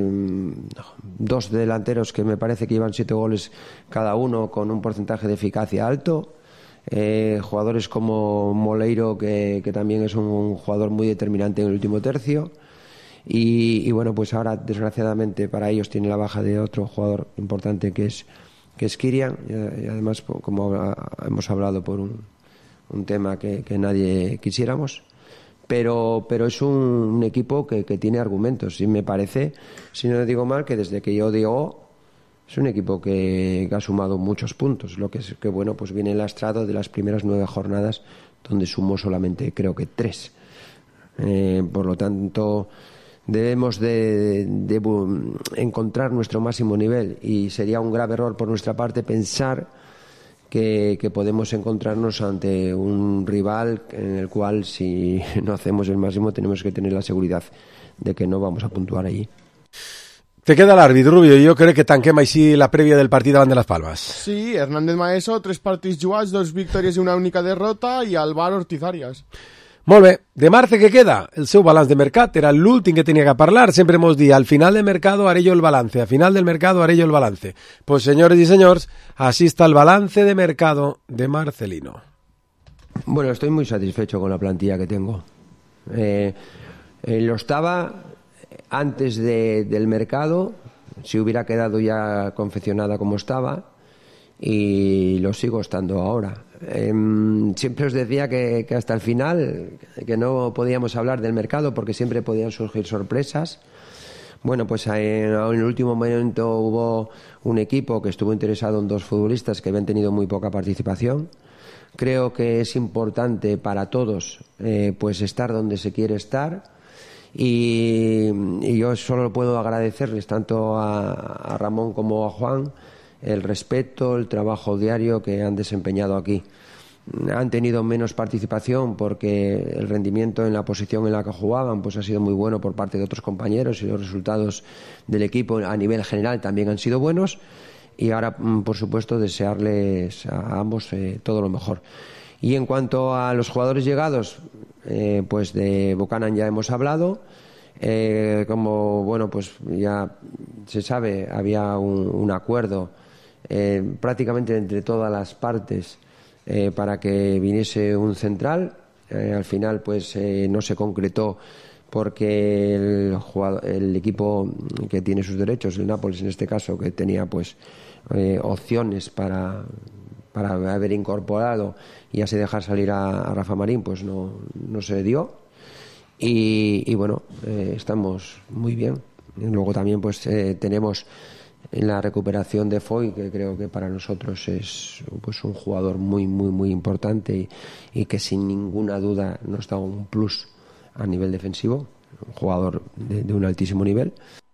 dos delanteros que me parece que llevan siete goles cada uno con un porcentaje de eficacia alto. Eh, jugadores como Moleiro, que, que también es un, un jugador muy determinante en el último tercio y, y bueno, pues ahora desgraciadamente para ellos tiene la baja de otro jugador importante que es que es Kirian y, y además como hemos hablado por un, un tema que, que nadie quisiéramos, pero, pero es un, un equipo que, que tiene argumentos y me parece, si no digo mal, que desde que yo digo es un equipo que, que ha sumado muchos puntos, lo que es que bueno, pues viene lastrado de las primeras nueve jornadas donde sumó solamente creo que tres. Eh, por lo tanto, debemos de, de, de encontrar nuestro máximo nivel y sería un grave error por nuestra parte pensar que, que podemos encontrarnos ante un rival en el cual si no hacemos el máximo tenemos que tener la seguridad de que no vamos a puntuar allí. Te queda l'àrbit, Rubio. Jo crec que tanquem així la prèvia del partit davant de les Palmes. Sí, Hernández Maeso, tres partits jugats, dos victòries i una única derrota, i Alvar Ortiz Arias. Molt bé. De Marce, què queda? El seu balanç de mercat. Era l'últim que tenia que parlar. Sempre mos di, al final del mercado haré yo el balance. Al final del mercado haré yo el balance. Pues, señores y señores, así está el balance de mercado de Marcelino. Bueno, estoy muy satisfecho con la plantilla que tengo. Eh, eh, lo estaba antes de, del mercado, si hubiera quedado ya confeccionada como estaba, y lo sigo estando ahora. Eh, siempre os decía que, que hasta el final, que no podíamos hablar del mercado porque siempre podían surgir sorpresas. Bueno, pues en, en el último momento hubo un equipo que estuvo interesado en dos futbolistas que habían tenido muy poca participación. Creo que es importante para todos eh, pues estar donde se quiere estar. Y, y yo solo puedo agradecerles tanto a, a Ramón como a Juan el respeto, el trabajo diario que han desempeñado aquí. han tenido menos participación porque el rendimiento en la posición en la que jugaban pues ha sido muy bueno por parte de otros compañeros y los resultados del equipo a nivel general también han sido buenos. Y ahora, por supuesto, desearles a ambos eh, todo lo mejor. Y en cuanto a los jugadores llegados, eh, pues de Buchanan ya hemos hablado. Eh, como bueno, pues ya se sabe, había un, un acuerdo eh, prácticamente entre todas las partes eh, para que viniese un central. Eh, al final, pues eh, no se concretó porque el, jugador, el equipo que tiene sus derechos, el Nápoles en este caso, que tenía pues eh, opciones para, para haber incorporado y así dejar salir a, a Rafa Marín, pues no, no se dio. Y, y bueno, eh, estamos muy bien. Y luego también pues eh, tenemos en la recuperación de Foy, que creo que para nosotros es pues un jugador muy, muy, muy importante y, y que sin ninguna duda nos da un plus a nivel defensivo, un jugador de, de un altísimo nivel.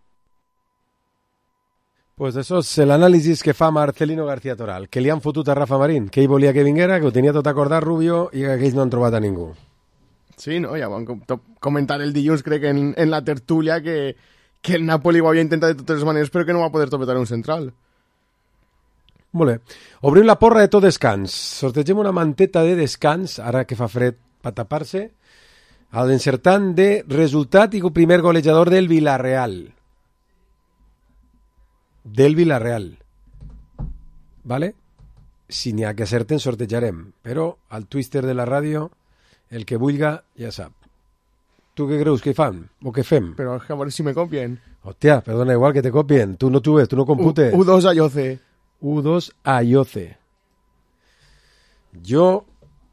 Pues això és l'anàlisi que fa Marcelino García Toral, que li han fotut a Rafa Marín, que ell volia que vinguera, que ho tenia tot acordat Rubio i que aquells no han trobat a ningú. Sí, no, ja van comentar el dilluns, crec que en, en la tertúlia, que, que el Napoli ho havia intentat de totes les maneres, però que no va poder topetar un central. Molt bé. Obrim la porra de tot descans. Sortegem una manteta de descans, ara que fa fred per tapar-se, al encertant de resultat i primer golejador del Villarreal. Del Villarreal. ¿Vale? Si n'hi ha que acerten, sortejarem. Però al twister de la ràdio, el que vulga ja sap. Tu què creus que fan? O què fem? Però a veure si me copien. Hòstia, perdona, igual que te copien. Tu no tu ves, tu no computes. U dos a Yoce. U dos a Yoce. Jo...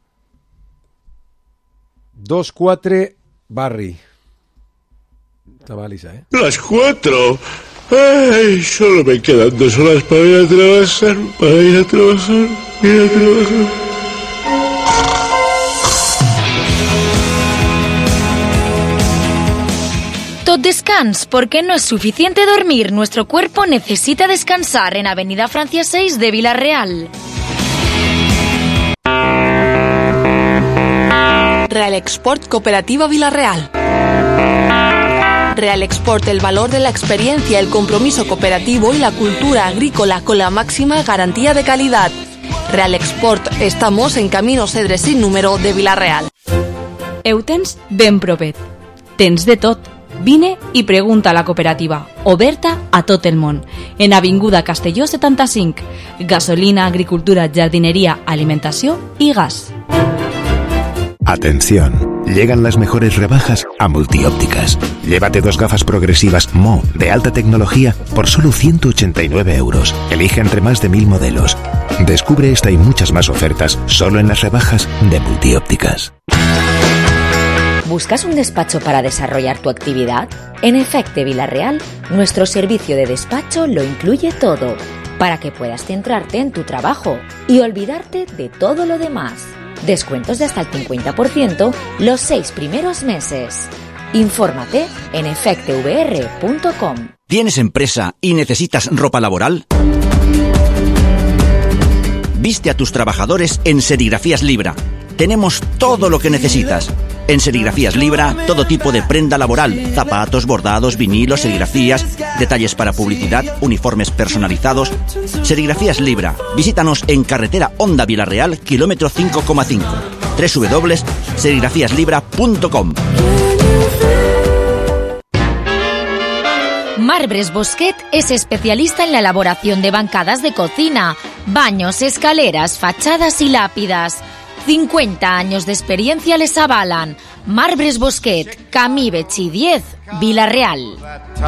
dos cuatro Barry. Estaba lisa, ¿eh? Las cuatro. Ay, solo me quedan dos horas para ir a trabajar, para ir a trabajar, ir a trabajar. Tot descans, porque no es suficiente dormir. Nuestro cuerpo necesita descansar en Avenida Francia seis de Villarreal. Real Export Cooperativa Villarreal. Real Export, el valor de la experiencia, el compromiso cooperativo y la cultura agrícola con la máxima garantía de calidad. Real Export, estamos en Camino Cedre sin número de Villarreal. Heu tens ben propet. Tens de tot. Vine i pregunta a la cooperativa, oberta a tot el món, en Avinguda Castelló setanta-cinc. Gasolina, agricultura, jardinería, alimentació i gas. Atención, llegan las mejores rebajas a Multiópticas. Llévate dos gafas progresivas Mo de alta tecnología por solo ciento ochenta y nueve euros. Elige entre más de mil modelos. Descubre esta y muchas más ofertas solo en las rebajas de Multiópticas. ¿Buscas un despacho para desarrollar tu actividad? En Efecte Villarreal, nuestro servicio de despacho lo incluye todo, para que puedas centrarte en tu trabajo y olvidarte de todo lo demás. Descuentos de hasta el cincuenta por ciento los seis primeros meses. Infórmate en efecte v r punto com. ¿Tienes empresa y necesitas ropa laboral? Viste a tus trabajadores en Serigrafías Libra. Tenemos todo lo que necesitas. En Serigrafías Libra, todo tipo de prenda laboral, zapatos, bordados, vinilos, serigrafías, detalles para publicidad, uniformes personalizados. Serigrafías Libra. Visítanos en carretera Honda Villarreal, kilómetro cinco coma cinco. doble u doble u doble u punto serigrafías libra punto com. Marbres Bosquet es especialista en la elaboración de bancadas de cocina, baños, escaleras, fachadas y lápidas. cincuenta años de experiencia les avalan. Marbres Bosquet, Camí Betxí diez, Villarreal.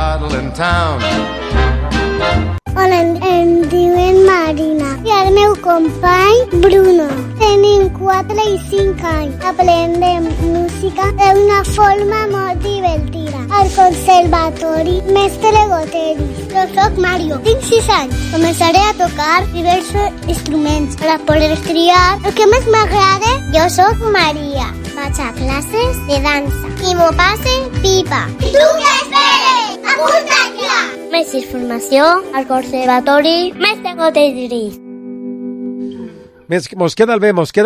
Hola, em, em diuen Marina i el meu company Bruno. Tenim quatre i cinc anys. Aprendem música d'una forma molt divertida. Al conservatori Mestre Goteris. Jo soc Mario, tinc sis anys. Començaré a tocar diversos instruments per a poder triar el que més m'agrada. Jo soc Maria. Vaig a classes de dansa i m'ho passe pipa. I tu què esperes? Apunta't ja! Més informació al conservatori Mestre Goteris. Mos queda el bé, mos queda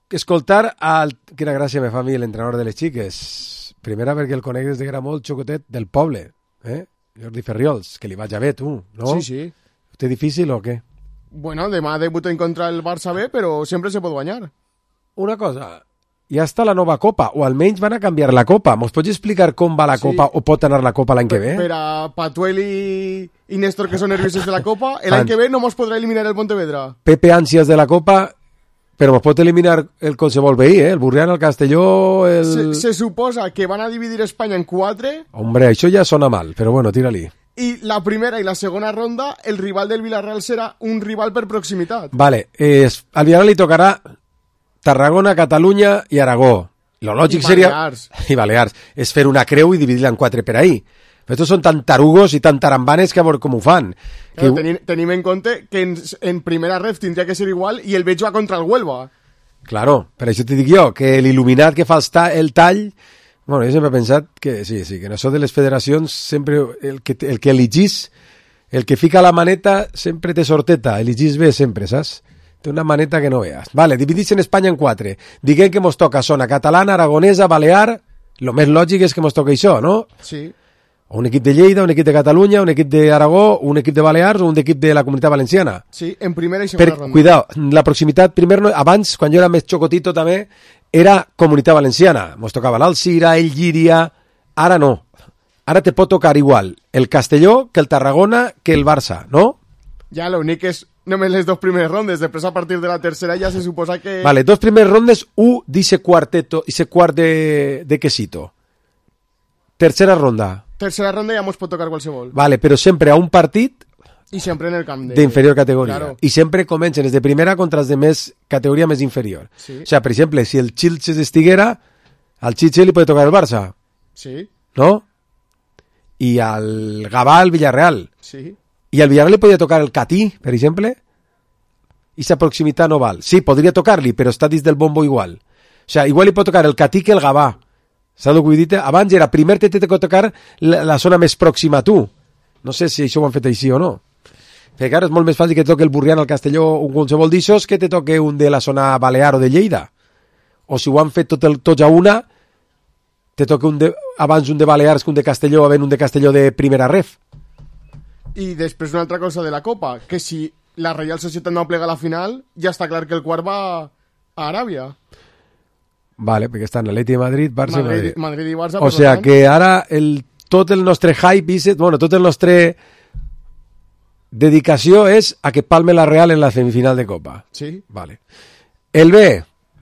escoltar al... Quina gràcia me fa a mi l'entrenador de les xiques. Primera perquè el conec des de que era molt xocotet del poble, eh? Jordi Ferriols, que li vaig a bé, tu, no? Sí, sí. ¿Té difícil o què? Bueno, demà debuta en contra el Barça B, però sempre se pot guanyar. Una cosa, ja està la nova Copa, o almenys van a canviar la Copa. Mos pots explicar com va la Sí. Copa o pot anar la Copa l'any que ve? Per a Patuel i, i Néstor, que són nerviosos de la Copa, l'any que ve no mos podrà eliminar el Pontevedra. Pepe ànsies de la Copa, però mos pot eliminar el qualsevol veí, eh? El Burriana, el Castelló, el... Se, se suposa que van a dividir Espanya en quatre, Hombre, això ja sona mal, però bueno, tira-li. i la primera i la segona ronda, el rival del Villarreal serà un rival per proximitat. Vale, eh, al Villarreal li tocarà Tarragona, Catalunya i Aragó. Lo lògic I seria... Balears. I Balears. És fer una creu i dividir-la en quatre per ahí. Però estos són tan tarugos i tan tarambanes que a veure com ho fan. Que... Però tenim, tenim en compte que en, en primera ref tindria que ser igual i el veig va contra el Huelva. Claro, per això t'hi dic jo, que l'il·luminat que fa el, ta el tall... Bueno, jo sempre he pensat que sí, sí, que en això de les federacions sempre el que, el que eligís, el que fica la maneta sempre té sorteta, eligís bé sempre, saps? Té una maneta que no veas. Vale, dividís en Espanya en quatre. Diguem que mos toca zona catalana, aragonesa, balear... Lo més lògic és que mos toca això, no? Sí. O un equip de Lleida, un equip de Catalunya, un equip d'Aragó, un equip de Balears o un equip de la Comunitat Valenciana. Sí, en primera i segona Per, ronda. cuidao, la proximitat, primer, no, abans, quan jo era més xocotito també, era Comunitat Valenciana. Mos tocava l'Alcira, el Llíria... Ara no. Ara te pot tocar igual el Castelló que el Tarragona que el Barça, no? Ja, l'únic és només les dues primeres rondes. Després, a partir de la tercera, ja se suposa que... Vale, dos primeres rondes, u dice cuarteto, ese quart de, de quesito. Tercera ronda. Tercera ronda ja mos pot tocar qualsevol. Vale, però sempre a un partit I sempre en el camp de... d'inferior categoria. Claro. I sempre comencen els de primera contra els de més categoria més inferior. Sí. O sea, per exemple, si el Chilches estiguera, al Chilches li pot tocar el Barça, Sí, no? I al Gavà el Villarreal. sí. I al Villarreal li podria tocar el Catí, per exemple? I sa proximitat no val. Sí, podria tocar-li, però està dins del bombo igual. O sea, igual li pot tocar el Catí que el Gavà. Saps el que vull dir? Abans era, primer te té que tocar la, la zona més pròxima a tu. No sé si això ho han fet així o no. Perquè, clar, és molt més fàcil que te toque el Burriana, el Castelló, un qualsevol d'aixòs, que te toque un de la zona Balear o de Lleida. O si ho han fet tot el, tots a una, te toque un de, abans un de Balears que un de Castelló, havent un de Castelló de primera ref. I després una altra cosa de la Copa, que si la Reial Societat no plega a la final, ja està clar que el quart va a Aràbia. Vale, perquè estan Atleti de Madrid, Barça i Madrid, Madrid. Madrid i Barça. O per sea tant. que ara el, tot el nostre hype, bueno, tot el nostre dedicació és a que palme la Real en la semifinal de Copa. Sí. Vale. El B,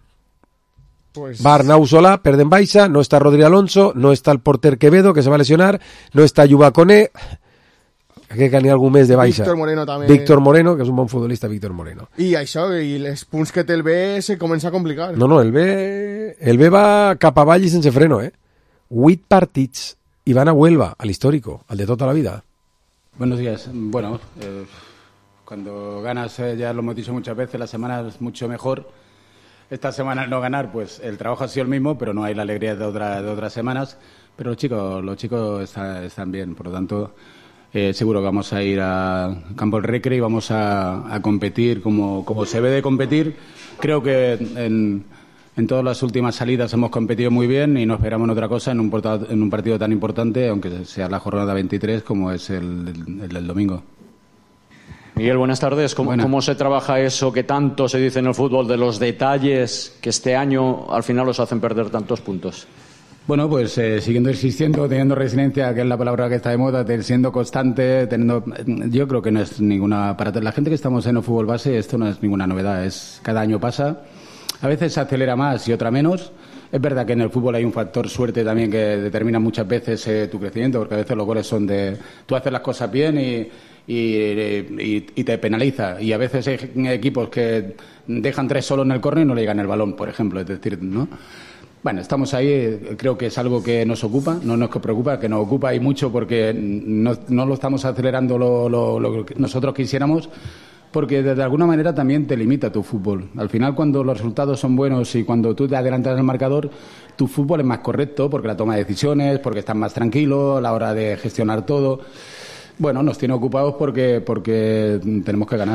Pues... va Arnau Solà, perdent baixa, no està Rodri Alonso, no està el porter Quevedo, que se va a lesionar, no està Yuba Koné, que n'hi ha algú més de baixa. Víctor Moreno també. Víctor Moreno, que és un bon futbolista, Víctor Moreno. I això, i les punts que té el B se comença a complicar. No, no, el B, el B va cap avall i sense freno, eh? Huit partits i van a Huelva, al histórico, al de tota la vida. Buenos días. Bueno, eh, cuando ganas, eh, ya lo hemos dicho muchas veces, la semana es mucho mejor. Esta semana al no ganar, pues el trabajo ha sido el mismo, pero no hay la alegría de, otra, de otras semanas. Pero los chicos, los chicos está, están bien, por lo tanto, eh, seguro que vamos a ir a Campo del Recre y vamos a, a competir como, como se ve de competir. Creo que en, en todas las últimas salidas hemos competido muy bien y no esperamos otra cosa en un, porta, en un partido tan importante, aunque sea la jornada veintitrés como es el, el, el del domingo. Miguel, buenas tardes. ¿Cómo, ¿Cómo se trabaja eso que tanto se dice en el fútbol de los detalles que este año al final os hacen perder tantos puntos? Bueno, pues eh, siguiendo insistiendo, teniendo resiliencia, que es la palabra que está de moda, siendo constante, teniendo, yo creo que no es ninguna, para la gente que estamos en el fútbol base, esto no es ninguna novedad, es cada año pasa, a veces se acelera más y otra menos. Es verdad que en el fútbol hay un factor suerte también que determina muchas veces eh, tu crecimiento, porque a veces los goles son de, tú haces las cosas bien y Y, y, y te penaliza. Y a veces hay equipos que dejan tres solo en el córner y no le llegan el balón, por ejemplo. Es decir, ¿no? Bueno, estamos ahí. Creo que es algo que nos ocupa, no nos preocupa, que nos ocupa y mucho porque no, no lo estamos acelerando lo, lo, lo que nosotros quisiéramos, porque de alguna manera también te limita tu fútbol. Al final, cuando los resultados son buenos y cuando tú te adelantas en el marcador, tu fútbol es más correcto porque la toma de decisiones, porque estás más tranquilo a la hora de gestionar todo. Bueno, nos tiene ocupados porque, porque tenemos que ganar.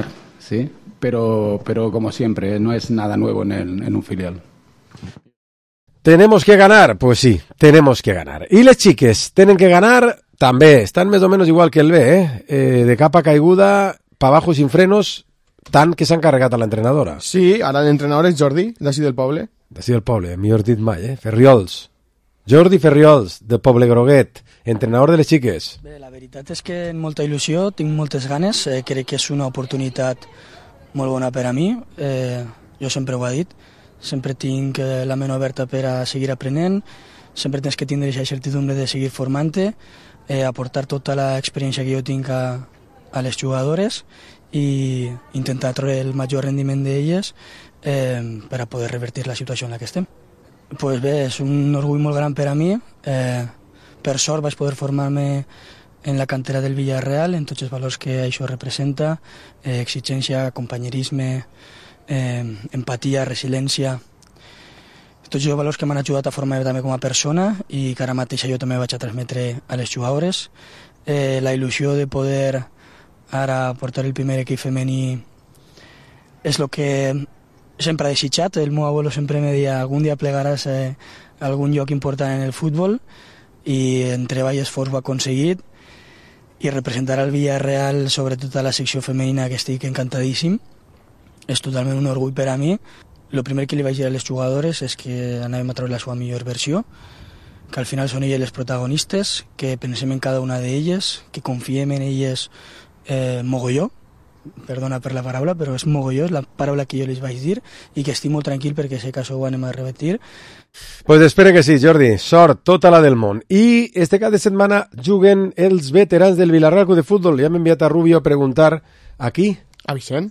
sí, pero, pero como siempre, no es nada nuevo en, el, en un filial. ¿Tenemos que ganar? Pues sí, tenemos que ganar. I les xiques tenen que ganar? També. Estan més o menys igual que el B, eh? eh de capa caiguda, pa abajo sin frenos, tant que s'han carregat a l'entrenadora. Sí, ara l'entrenador és Jordi, d'ací del poble. D'ací del poble, millor dit mai, eh? Ferriols. Jordi Ferriols, de Poble Groguet, entrenador de les xiques. Bé, la veritat és que amb molta il·lusió, tinc moltes ganes, eh, crec que és una oportunitat molt bona per a mi, eh, jo sempre ho he dit, sempre tinc eh, la ment oberta per a seguir aprenent, sempre tens que tindre aquesta certidumbre de seguir formant-te, eh, aportar tota l'experiència que jo tinc a, a les jugadores i intentar treure el major rendiment d'elles eh, per a poder revertir la situació en la que estem. Pues bé, és un orgull molt gran per a mi, eh, per sort vaig poder formar-me en la cantera del Villarreal, en tots els valors que això representa, eh, exigència, companyerisme, eh, empatia, resiliència, tots els valors que m'han ajudat a formar també com a persona i que ara mateix jo també vaig a transmetre a les jugadores. Eh, la il·lusió de poder ara portar el primer equip femení és el que sempre he desitjat. El meu abuelo sempre me deia algun dia plegaràs eh, a algun lloc important en el futbol i en treball i esforç ho ha aconseguit i representar el Villarreal, sobretot a la secció femenina, que estic encantadíssim. És totalment un orgull per a mi. El primer que li vaig dir a les jugadores és que anàvem a treure la seva millor versió, que al final són elles les protagonistes, que pensem en cada una d'elles, que confiem en elles eh, mogolló, perdona per la paraula, però és mogolló, és la paraula que jo les vaig dir, i que estic molt tranquil perquè sé que això ho anem a repetir. Pues espere que sí, Jordi, sort tota la del món. I este cap de setmana juguen els veterans del Villarreal Club de Futbol. Ja m'he enviat a Rubio a preguntar aquí. A Vicent.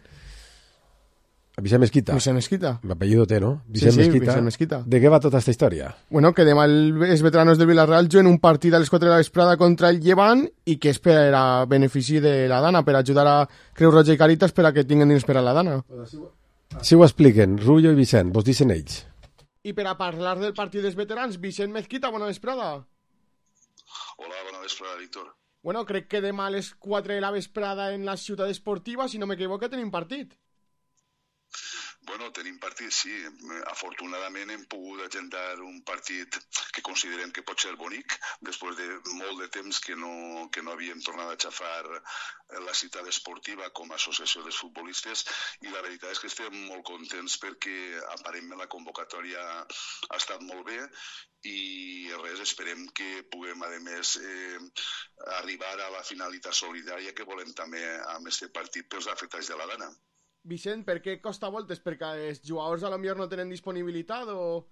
A Vicent Mesquita. Vicent Mesquita. L'apellido té, no? Vicent, sí, sí, Mesquita. Vicent Mesquita. De què va tota aquesta història? Bueno, que demà els veteranos del Villarreal juguen un partit a les quatre de la vesprada contra el Llevant i que és per a benefici de la Dana, per ajudar a Creu Roja i Càritas per a que tinguin diners per a la Dana. Si ho expliquen, Rubio i Vicent, vos dicen ells. I per a parlar del partit dels veterans, Vicent Mesquita, bona vesprada. Hola, bona vesprada, Víctor. Bueno, crec que demà a les quatre de la vesprada en la ciutat esportiva, si no m'equivoco, tenim partit. Bueno, tenim partit, sí. Afortunadament hem pogut agendar un partit que considerem que pot ser bonic, després de molt de temps que no, que no havíem tornat a xafar la ciutat esportiva com a associació de futbolistes, i la veritat és que estem molt contents perquè aparentment la convocatòria ha estat molt bé i res, esperem que puguem a més eh, arribar a la finalitat solidària que volem també amb aquest partit pels afectats de la Dana. Vicent, per què costa voltes? Perquè els jugadors a lo millor no tenen disponibilitat o...?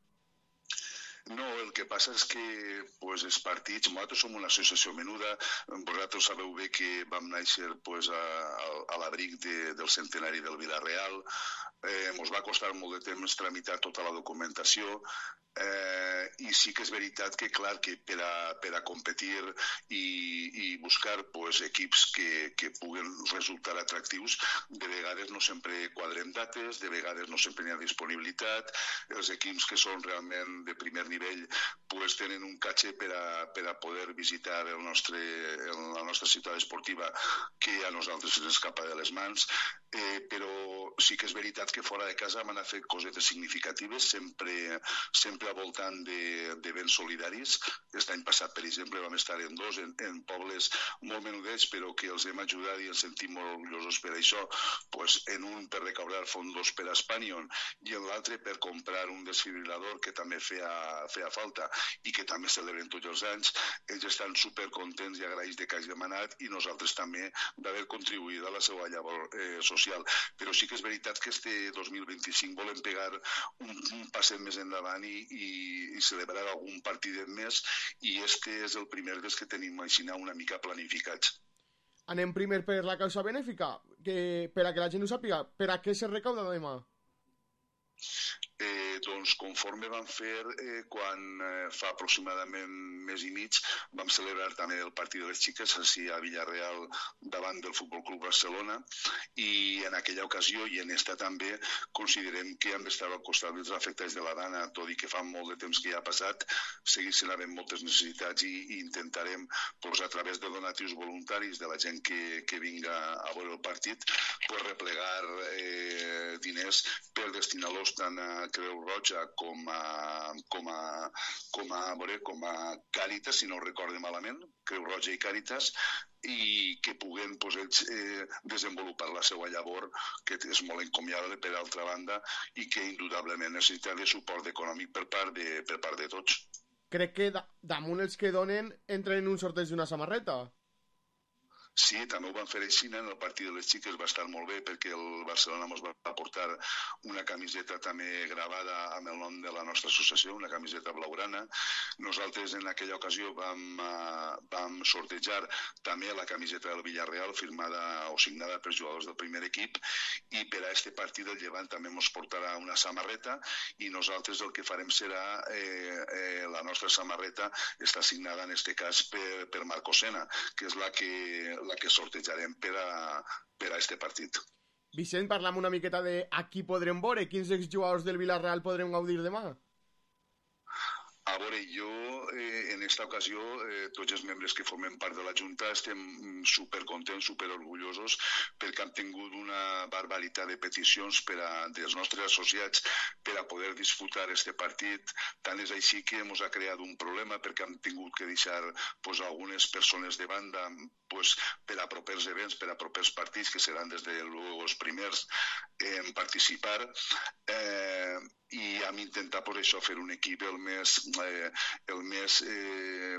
No, el que passa és que pues, els partits, nosaltres som una associació menuda, vosaltres sabeu bé que vam néixer pues, a, a, a l'abric de, del centenari del Villarreal, eh, ens va costar molt de temps tramitar tota la documentació, eh, i sí que és veritat que, clar, que per a, per a competir i, i buscar pues, equips que, que puguen resultar atractius, de vegades no sempre quadrem dates, de vegades no sempre hi ha disponibilitat, els equips que són realment de primer nivell pues, tenen un caché per a, per a poder visitar el nostre, el, la nostra ciutat esportiva que a nosaltres ens escapa de les mans, eh, però sí que és veritat que fora de casa hem anat a fer cosetes significatives, sempre, sempre al voltant de, de béns solidaris. Aquest any passat, per exemple, vam estar en dos, en, en pobles molt menudets, però que els hem ajudat i ens sentim molt orgullosos per això, pues, en un per recaudar fondos per a Spanion i en l'altre per comprar un desfibrilador que també feia, feia falta i que també celebren tots els anys. Ells estan supercontents i agraïts de que hagi demanat i nosaltres també d'haver contribuït a la seva llavor eh, social. Però sí que és veritat que este dos mil vint-i-cinc volem pegar un, un passet més endavant i, i, i celebrar algun partidet més, i este és el primer dels que tenim així una mica planificats. Anem primer per la causa benèfica, que, per a que la gent ho sàpiga. Per a què se recauda demà? Eh, doncs conforme vam fer eh, quan eh, fa aproximadament mes i mig vam celebrar també el partit de les xiques així a Villarreal davant del Futbol Club Barcelona, i en aquella ocasió i en esta també considerem que hem d'estar al costat dels afectats de la dana, tot i que fa molt de temps que ja ha passat, segueixen havent moltes necessitats i, i intentarem pues, a través de donatius voluntaris de la gent que, que vinga a veure el partit pues, replegar eh, diners per destinar-los tant a Creu Roja com a, com a, com a, veure, com a Càritas, si no ho recorde malament, Creu Roja i Càritas, i que puguen pues, ells, eh, desenvolupar la seva llavor, que és molt encomiable per altra banda i que indudablement necessita de suport econòmic per part de, per part de tots. Crec que da, damunt els que donen entren en un sorteig d'una samarreta. Sí, també ho van fer així, en el partit de les xiques va estar molt bé perquè el Barcelona ens va aportar una camiseta també gravada amb el nom de la nostra associació, una camiseta blaugrana. Nosaltres en aquella ocasió vam, uh, vam sortejar també la camiseta del Villarreal firmada o signada per jugadors del primer equip, i per a este partit del Llevant també ens portarà una samarreta, i nosaltres el que farem serà eh, eh, la nostra samarreta està signada en este cas per, per Marco Sena, que és la que la que sortejarem per a, per a este partit. Vicent, parlam una miqueta de a qui podrem veure, quins exjugadors del Villarreal podrem gaudir demà? A veure, jo eh, en esta ocasió, eh, tots els membres que formem part de la Junta estem supercontents, superorgullosos, perquè hem tingut una barbaritat de peticions per a, dels nostres associats per a poder disputar este partit. Tant és així que ens ha creat un problema perquè hem tingut que deixar pues, algunes persones de banda pues, per a propers events, per a propers partits, que seran des de luego els primers en participar. Eh, i hem intentat per això fer un equip el més, eh, el més eh,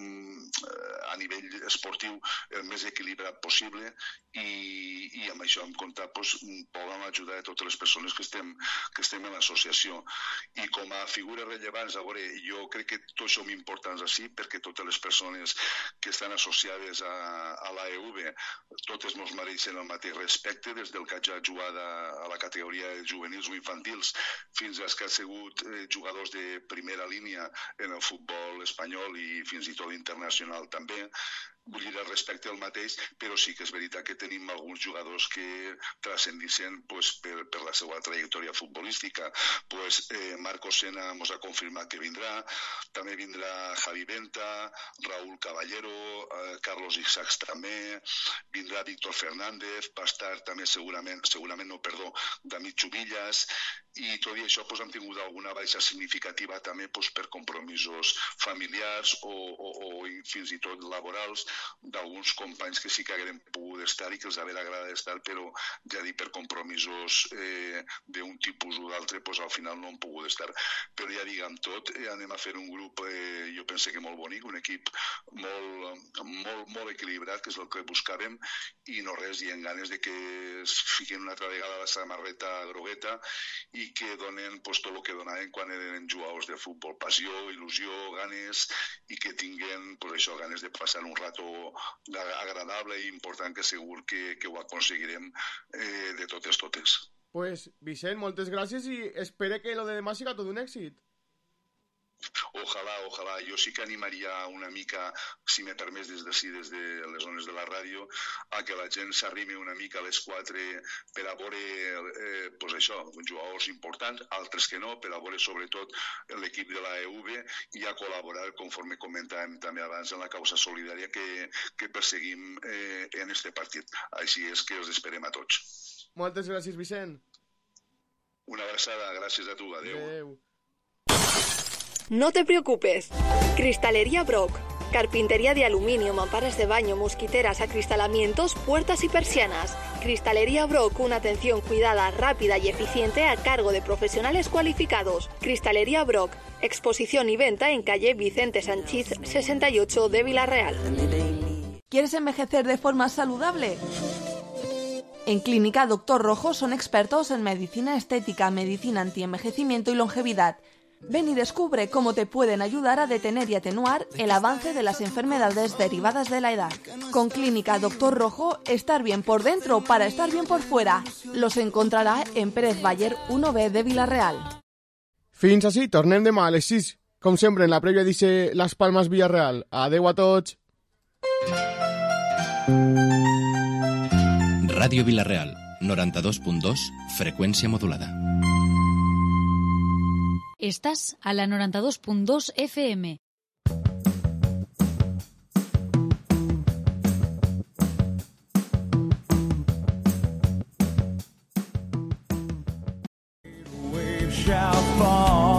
a nivell esportiu el més equilibrat possible, i, i amb això hem comptat pues, poden ajudar a totes les persones que estem, que estem en l'associació. I com a figures rellevants, a veure, jo crec que tot això m'importa així, perquè totes les persones que estan associades a, a l'A E V, totes ens mereixen el mateix respecte, des del que ha jugat a, a la categoria de juvenils o infantils fins als que han sigut eh, jugadors de primera línia en el futbol espanyol i fins i tot internacional també. Vull dir, el respecte al mateix, però sí que és veritat que tenim alguns jugadors que transcendixen pues, per, per la seva trajectòria futbolística. Pues, eh, Marco Sena ens ha confirmat que vindrà, també vindrà Javi Benta, Raúl Caballero, eh, Carlos Isaacs també, vindrà Víctor Fernández, va estar també segurament, segurament no, perdó, David Chubillas, i tot i això pues, hem tingut alguna baixa significativa també pues, per compromisos familiars o, o, o fins i tot laborals d'alguns companys que sí que haguem pogut estar i que els hagués agradat estar, però ja dic, per compromisos eh, d'un tipus o d'altre, pues, al final no han pogut estar. Però ja diguem tot, eh, anem a fer un grup, eh, jo pense que molt bonic, un equip molt, molt, molt equilibrat, que és el que buscàvem, i no res, i en ganes de que es fiquen una altra vegada la samarreta grogueta i que donen pues, tot el que donaven quan eren jugadors de futbol, passió, il·lusió, ganes, i que tinguen pues, això, ganes de passar un rato agradable i important, que segur que, que ho aconseguirem eh, de totes totes. Pues, Vicent, moltes gràcies i espero que lo de demà siga tot un èxit. Ojalà, ojalà. Jo sí que animaria una mica, si me permès des d'ací, des de les zones de la ràdio, a que la gent s'arrimi una mica a les quatre per a veure, eh, pues això, jugadors importants, altres que no, per a veure sobretot l'equip de l'A E V i a col·laborar, conforme comentàvem també abans, en la causa solidària que, que perseguim eh, en este partit. Així és que els esperem a tots. Moltes gràcies, Vicent. Una abraçada, gràcies a tu, adeu. Adeu. No te preocupes. Cristalería Brock. Carpintería de aluminio, mamparas de baño, mosquiteras, acristalamientos, puertas y persianas. Cristalería Brock, una atención cuidada, rápida y eficiente a cargo de profesionales cualificados. Cristalería Brock. Exposición y venta en calle Vicente Sanchís sesenta y ocho de Villarreal. ¿Quieres envejecer de forma saludable? En Clínica Doctor Rojo son expertos en medicina estética, medicina antienvejecimiento y longevidad. Ven y descubre cómo te pueden ayudar a detener y atenuar el avance de las enfermedades derivadas de la edad. Con Clínica Doctor Rojo, estar bien por dentro para estar bien por fuera. Los encontrará en Pérez Bayer uno B de Villarreal. Fins així, tornem demà a les sis, com sempre, en la prèvia d'Ixe Las Palmas Villarreal. Adeu a tots. Ràdio Vilareal, noranta-dos punt dos, freqüència modulada. Estás a la noranta-dos punt dos F M. Shall fall.